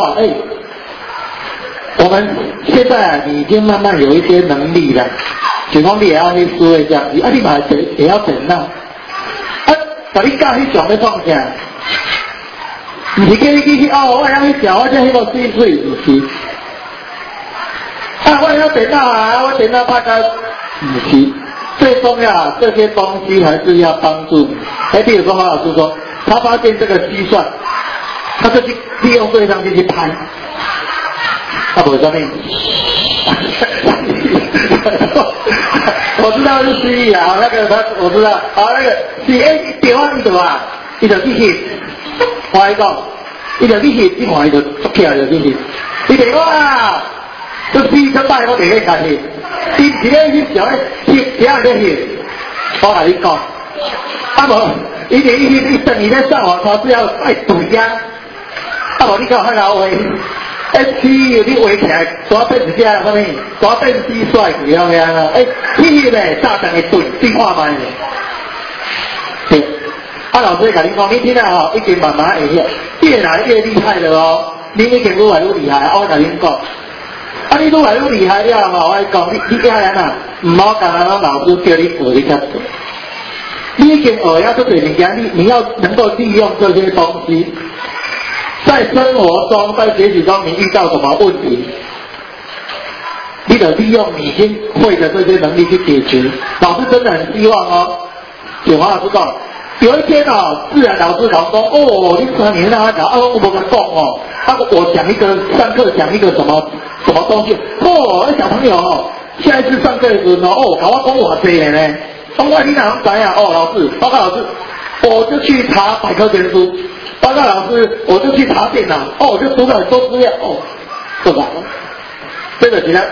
我们现在你已经慢慢有一些能力了，比方你也要去思维这样子，你嘛也要等到，把你教去上要创啥？不是叫你去我要去上，我这迄个水，不是。我要等到我等到大概不是。最重要，这些东西还是要帮助你。比如说黄老师说，他发现这个计算，他就去利用对象去拍。不是什么？我知道是失忆啊，那个我知道，那个是电话你懂啊？你就去翕，我讲，你就去翕，你看伊就捉起来就去翕。你电话都4摆我袂去开翕，你一个翕上翕，第二个翕，我跟你讲，无，伊等于在上网查资料爱涂鸦，无你讲还老话。你围起来，大变一只什么？大变蟋蟀去了呀！迄咧炸弹的盾，你看卖咧。对，老师跟你讲，你听了已经慢慢会越来越厉害了哦。你已经越来越厉害，我跟你讲。你越来越厉害了嘛？我讲你家人啊，唔好讲老师叫你学你才做。你已经学了这些物件，你要能够利用这些东西。在生活中，在学习中，你遇到什么问题，你得利用你已经会的这些能力去解决。老师真的很希望请黄老师讲，有一天自然老师讲说，你3年让他讲，我不敢讲我讲一个上课讲一个什么东西，小朋友下一次上课的时候搞我讲我这个呢，我你哪能知啊？老师，报告老师，我就去查百科全书。报告老师，我就去查电脑，我就读了很多资料，对吧？这个其他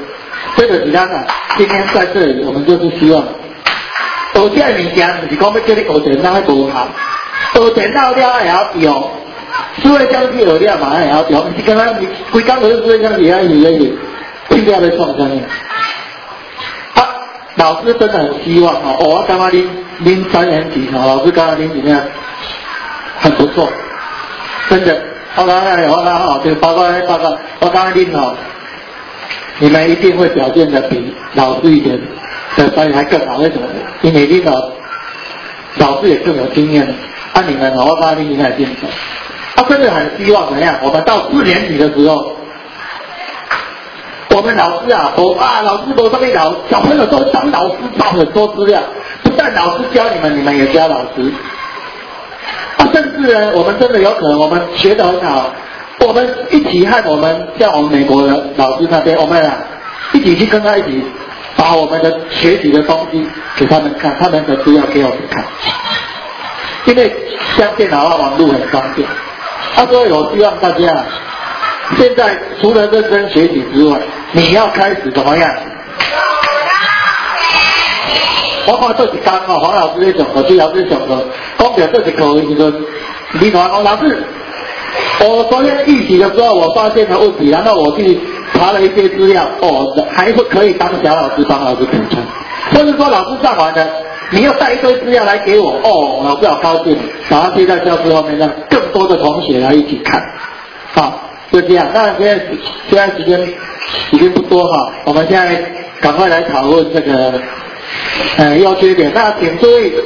今天在这里，我们就是希望，学这物件不是讲要叫你学电脑还无效，学电脑了也要用，数位相机学了嘛也要用，不是刚刚你规工学数位相机也要用，听不要被创伤老师真的很希望我刚刚您3年级老师刚刚您怎么样？很不错，真的。我刚刚就包括我刚刚听你们一定会表现的比老师以前的表演还更好。为什么？因为听老师也更有经验。你们我刚刚听你还进步。真的很希望怎样？我们到4年级的时候，我们老师老师都上面小朋友都找老师找很多资料，不但老师教你们，你们也教老师。甚至呢，我们真的有可能，我们学得很好，我们一起和像我们美国的老师那边，我们一起去跟他一起把我们的学习的东西给他们看，他们的资料给我们看。因为像电脑网络很方便，所以我希望大家现在除了认真学习之外，你要开始怎么样？我看这一天黄老师在上课，徐老师上课，讲到这一课的时候，你同我讲，老师，我昨天预习的时候，我发现了问题，然后我去查了一些资料，还会可以当小老师帮老师补充，或者说老师上完了， 你又带一堆资料来给我，哦，老师好高兴，把它贴在教室后面，让更多的同学来一起看，好，就这样。那现在时间已经不多哈，我们现在赶快来讨论这个优缺点。那请注意，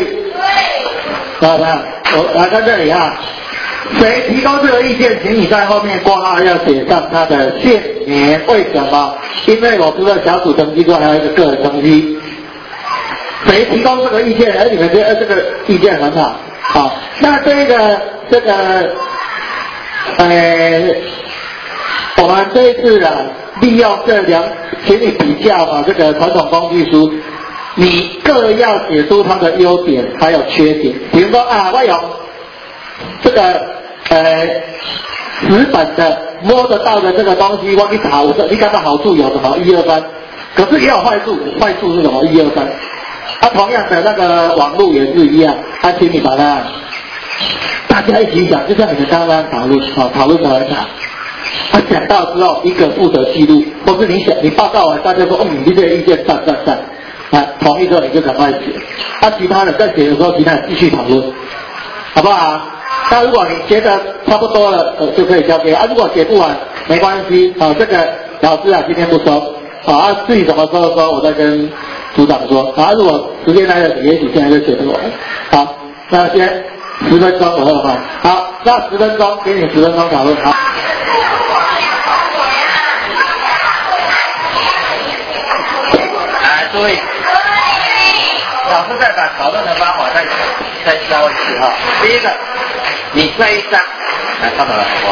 我来看这里哈，谁提供这个意见，请你在后面括号要写上他的姓名。为什么？因为我除了小组成绩之外，还有一个个人成绩。谁提供这个意见？你们觉得这个意见很好。好，那这个我们这一次啊，利用这请你比较啊，这个传统工具书，你各要写出它的优点还有缺点。比如说啊，我有这个纸本的摸得到的这个东西，我去查，我说你看到好处有什么1、2、3，可是也有坏处，坏处是什么1、2、3。同样的那个网络也是一样，请你把它大家一起讲，就像你们刚刚讨论的很好。讲到之后，一个负责记录，或是你报告完，大家说你这个意见赞，同意之后你就赶快写。其他人在写的时候，其他人继续讨论，好不好？那如果你觉得差不多了，就可以交给如果写不完没关系，这个老师今天不收，至于什么时候收，我再跟组长说。如果时间来了，也许现在就写不完。好，那先10分钟左右哈。好，那10分钟给你10分钟讨论。好。 注意，老师再把讨论的方法再教一次哈。第一个，你这一张，来看到了我。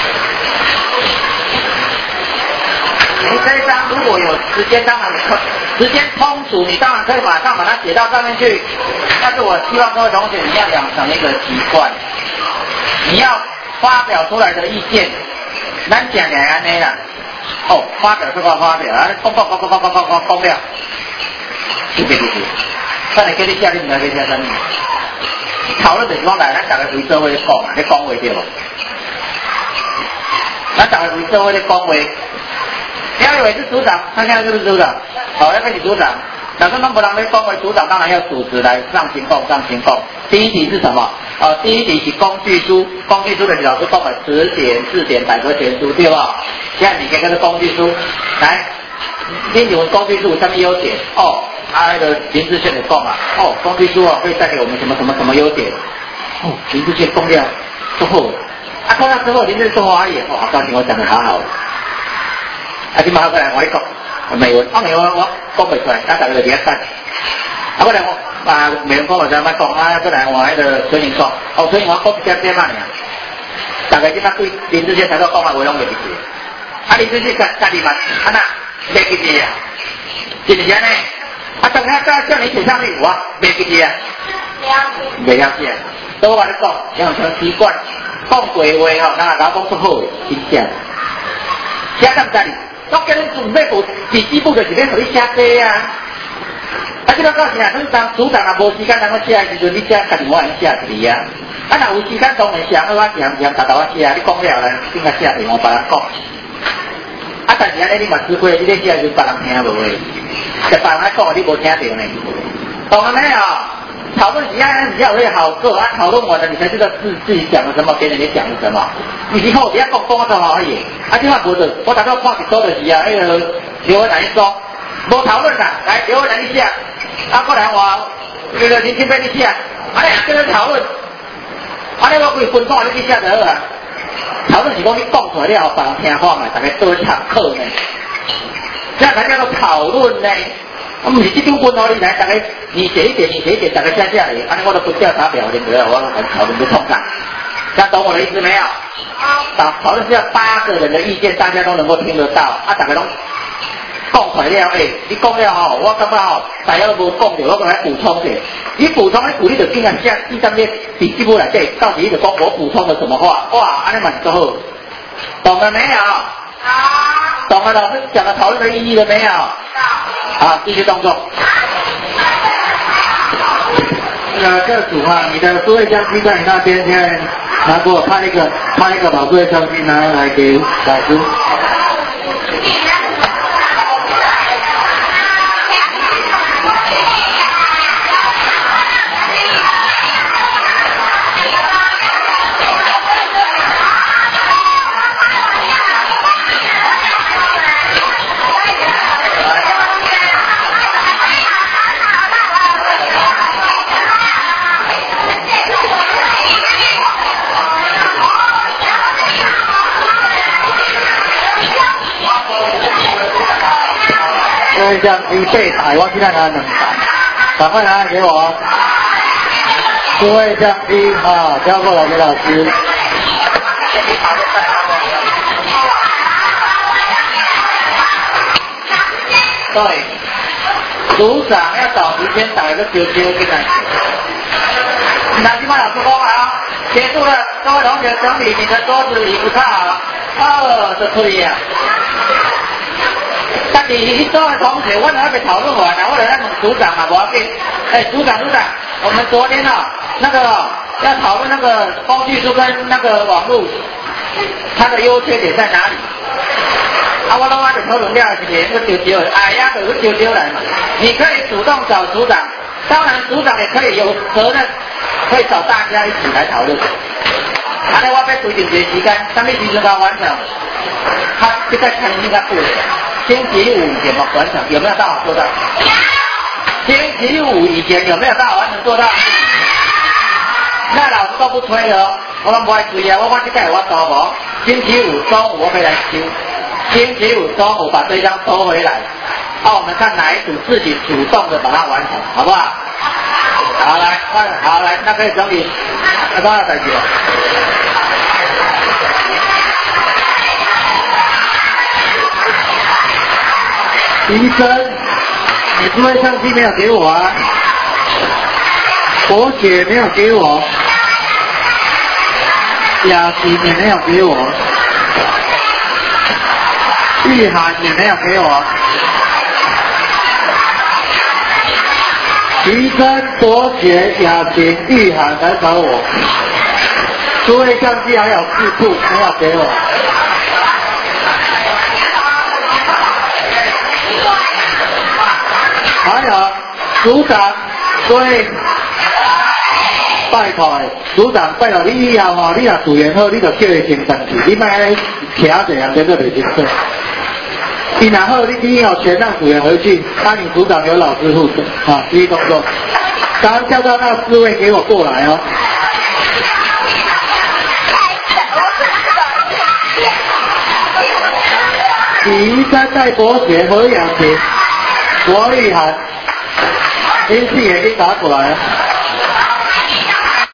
你这一张如果有时间，当然时间充足，你当然可以马上把它写到上面去。但是我希望各位同学，你要养成一个习惯，你要发表出来的意见，咱讲两安内啦。发表是发表，讲了。对，等下叫你写，你唔知你写啥物？讨论就是讲来，咱大家为社会咧讲啊，咧讲话对无？咱大家为社会咧讲话，你以为是组长，他现在就是组长，要跟你组长。老师弄不让咧讲话，组长当然要主持来上行动。第一题是什么？第一题是工具书，工具书的老师讲了词典、字典、百科全书，对吧？现在你可以跟着工具书来，你用工具书有什么优点？那个林志炫的讲啊，工具书会带给我们什么优点？林志炫讲了之后，讲了之后，林志炫说华语，好高兴，我讲得好好。你马上过来，我一讲美文，美文我讲不出来，大家就比较看。过来我美文讲我怎么讲过来我个孙颖讲，孙颖我讲比较慢呀。大概今仔对林志炫才到讲话，我拢袂记住。林志炫家己嘛，那袂记住啊，是不是呢？等下叫你写上去，我袂记住啊，袂了解。所以我跟你讲，养成习惯，讲过话那老讲不好，真正。写到家里，我叫你准备部笔记簿，就是免互你写字啊。这个到时啊，你当组长啊，无时间让我写的时阵，你写家己我来写一个啊。若有时间当然写，我嫌达我写，你讲了咧，应该写电话别人讲。但是你嘛吃亏，你咧写就别人听无诶，就别人讲你无听到呢。懂了没有？讨论一下比较会好做讨论完了，你才知道自己讲了什么，别人也讲了什么。你以后不要讲就好而已。这话无的，我大概看一组就是刘文来说，无讨论啦，来刘文来你写，过来我林清飞你写，跟人讨论，我可以分段你去写就好啊。讨论是讲你讲出来了，别人听话嘛，大家做一堂课呢，这样才叫做讨论呢。我不是这种分哦，你来大概你写一点，大概下来，我都不调查表，你不要我讨论就通畅。这样懂我的意思没有？讨论是要8个人的意见，大家都能够听得到，大家都讲出来了，你讲了我感觉大家都无讲到，我来补充者。你补充，你就尽量写第三页笔记簿来对，到时你就讲我补充了什么话，哇，这样嘛就好，懂了没有？懂了，老师讲的讨论的意义了没有？好，继续动作。各组你的数位相机在你那边，现在拿给我拍一个把数位相机拿来给老师。 位相机备台，我现在拿2台，赶快拿来给我。数位相机啊，交过来给老师。 对，组长要找时间打一个啾啾进来。那今晚老师说好，结束了，各位同学整理你的桌子椅子看好。这可以啊。但你作为同学，我们还没讨论完呢，或者那种组长嘛，不要紧。组长，我们昨天那个要讨论那个工具书跟那个网络，它的优缺点在哪里？我拢就讨论了一个那个啾啾，呀，就有啾啾来嘛。你可以主动找组长，当然组长也可以有责任，可以找大家一起来讨论。我要规定一个时间，什么时阵才完成？这个成绩该不星期5节目完成，有没有办法做到？星期5以前有没有办法完成做到？那老师都不催了，我都不爱催啊！我看这个我做无，星期5中午我可以来修，星期5中午把这张收回来，我们看哪一组自己主动的把它完成，好不好？好来，好来，那可以整理，那多少台级了？ 医生，你智慧相机没有给我啊？活血没有给我，雅琪也没有给我，玉涵也没有给我。医生、活血、雅琪、玉涵来找我，智慧相机还有4处没有给我。还有组长，所以拜托组长拜托你以后吼，你若自然好，你就叫伊先上去，你莫安尼徛一下，真的袂清楚。伊若好，你以后全让组员回去，你组长由老师负责啊，注意动作。刚刚叫到那4位给我过来哦。李医生带博学何雅琴。国玉涵，林志也给打过来了。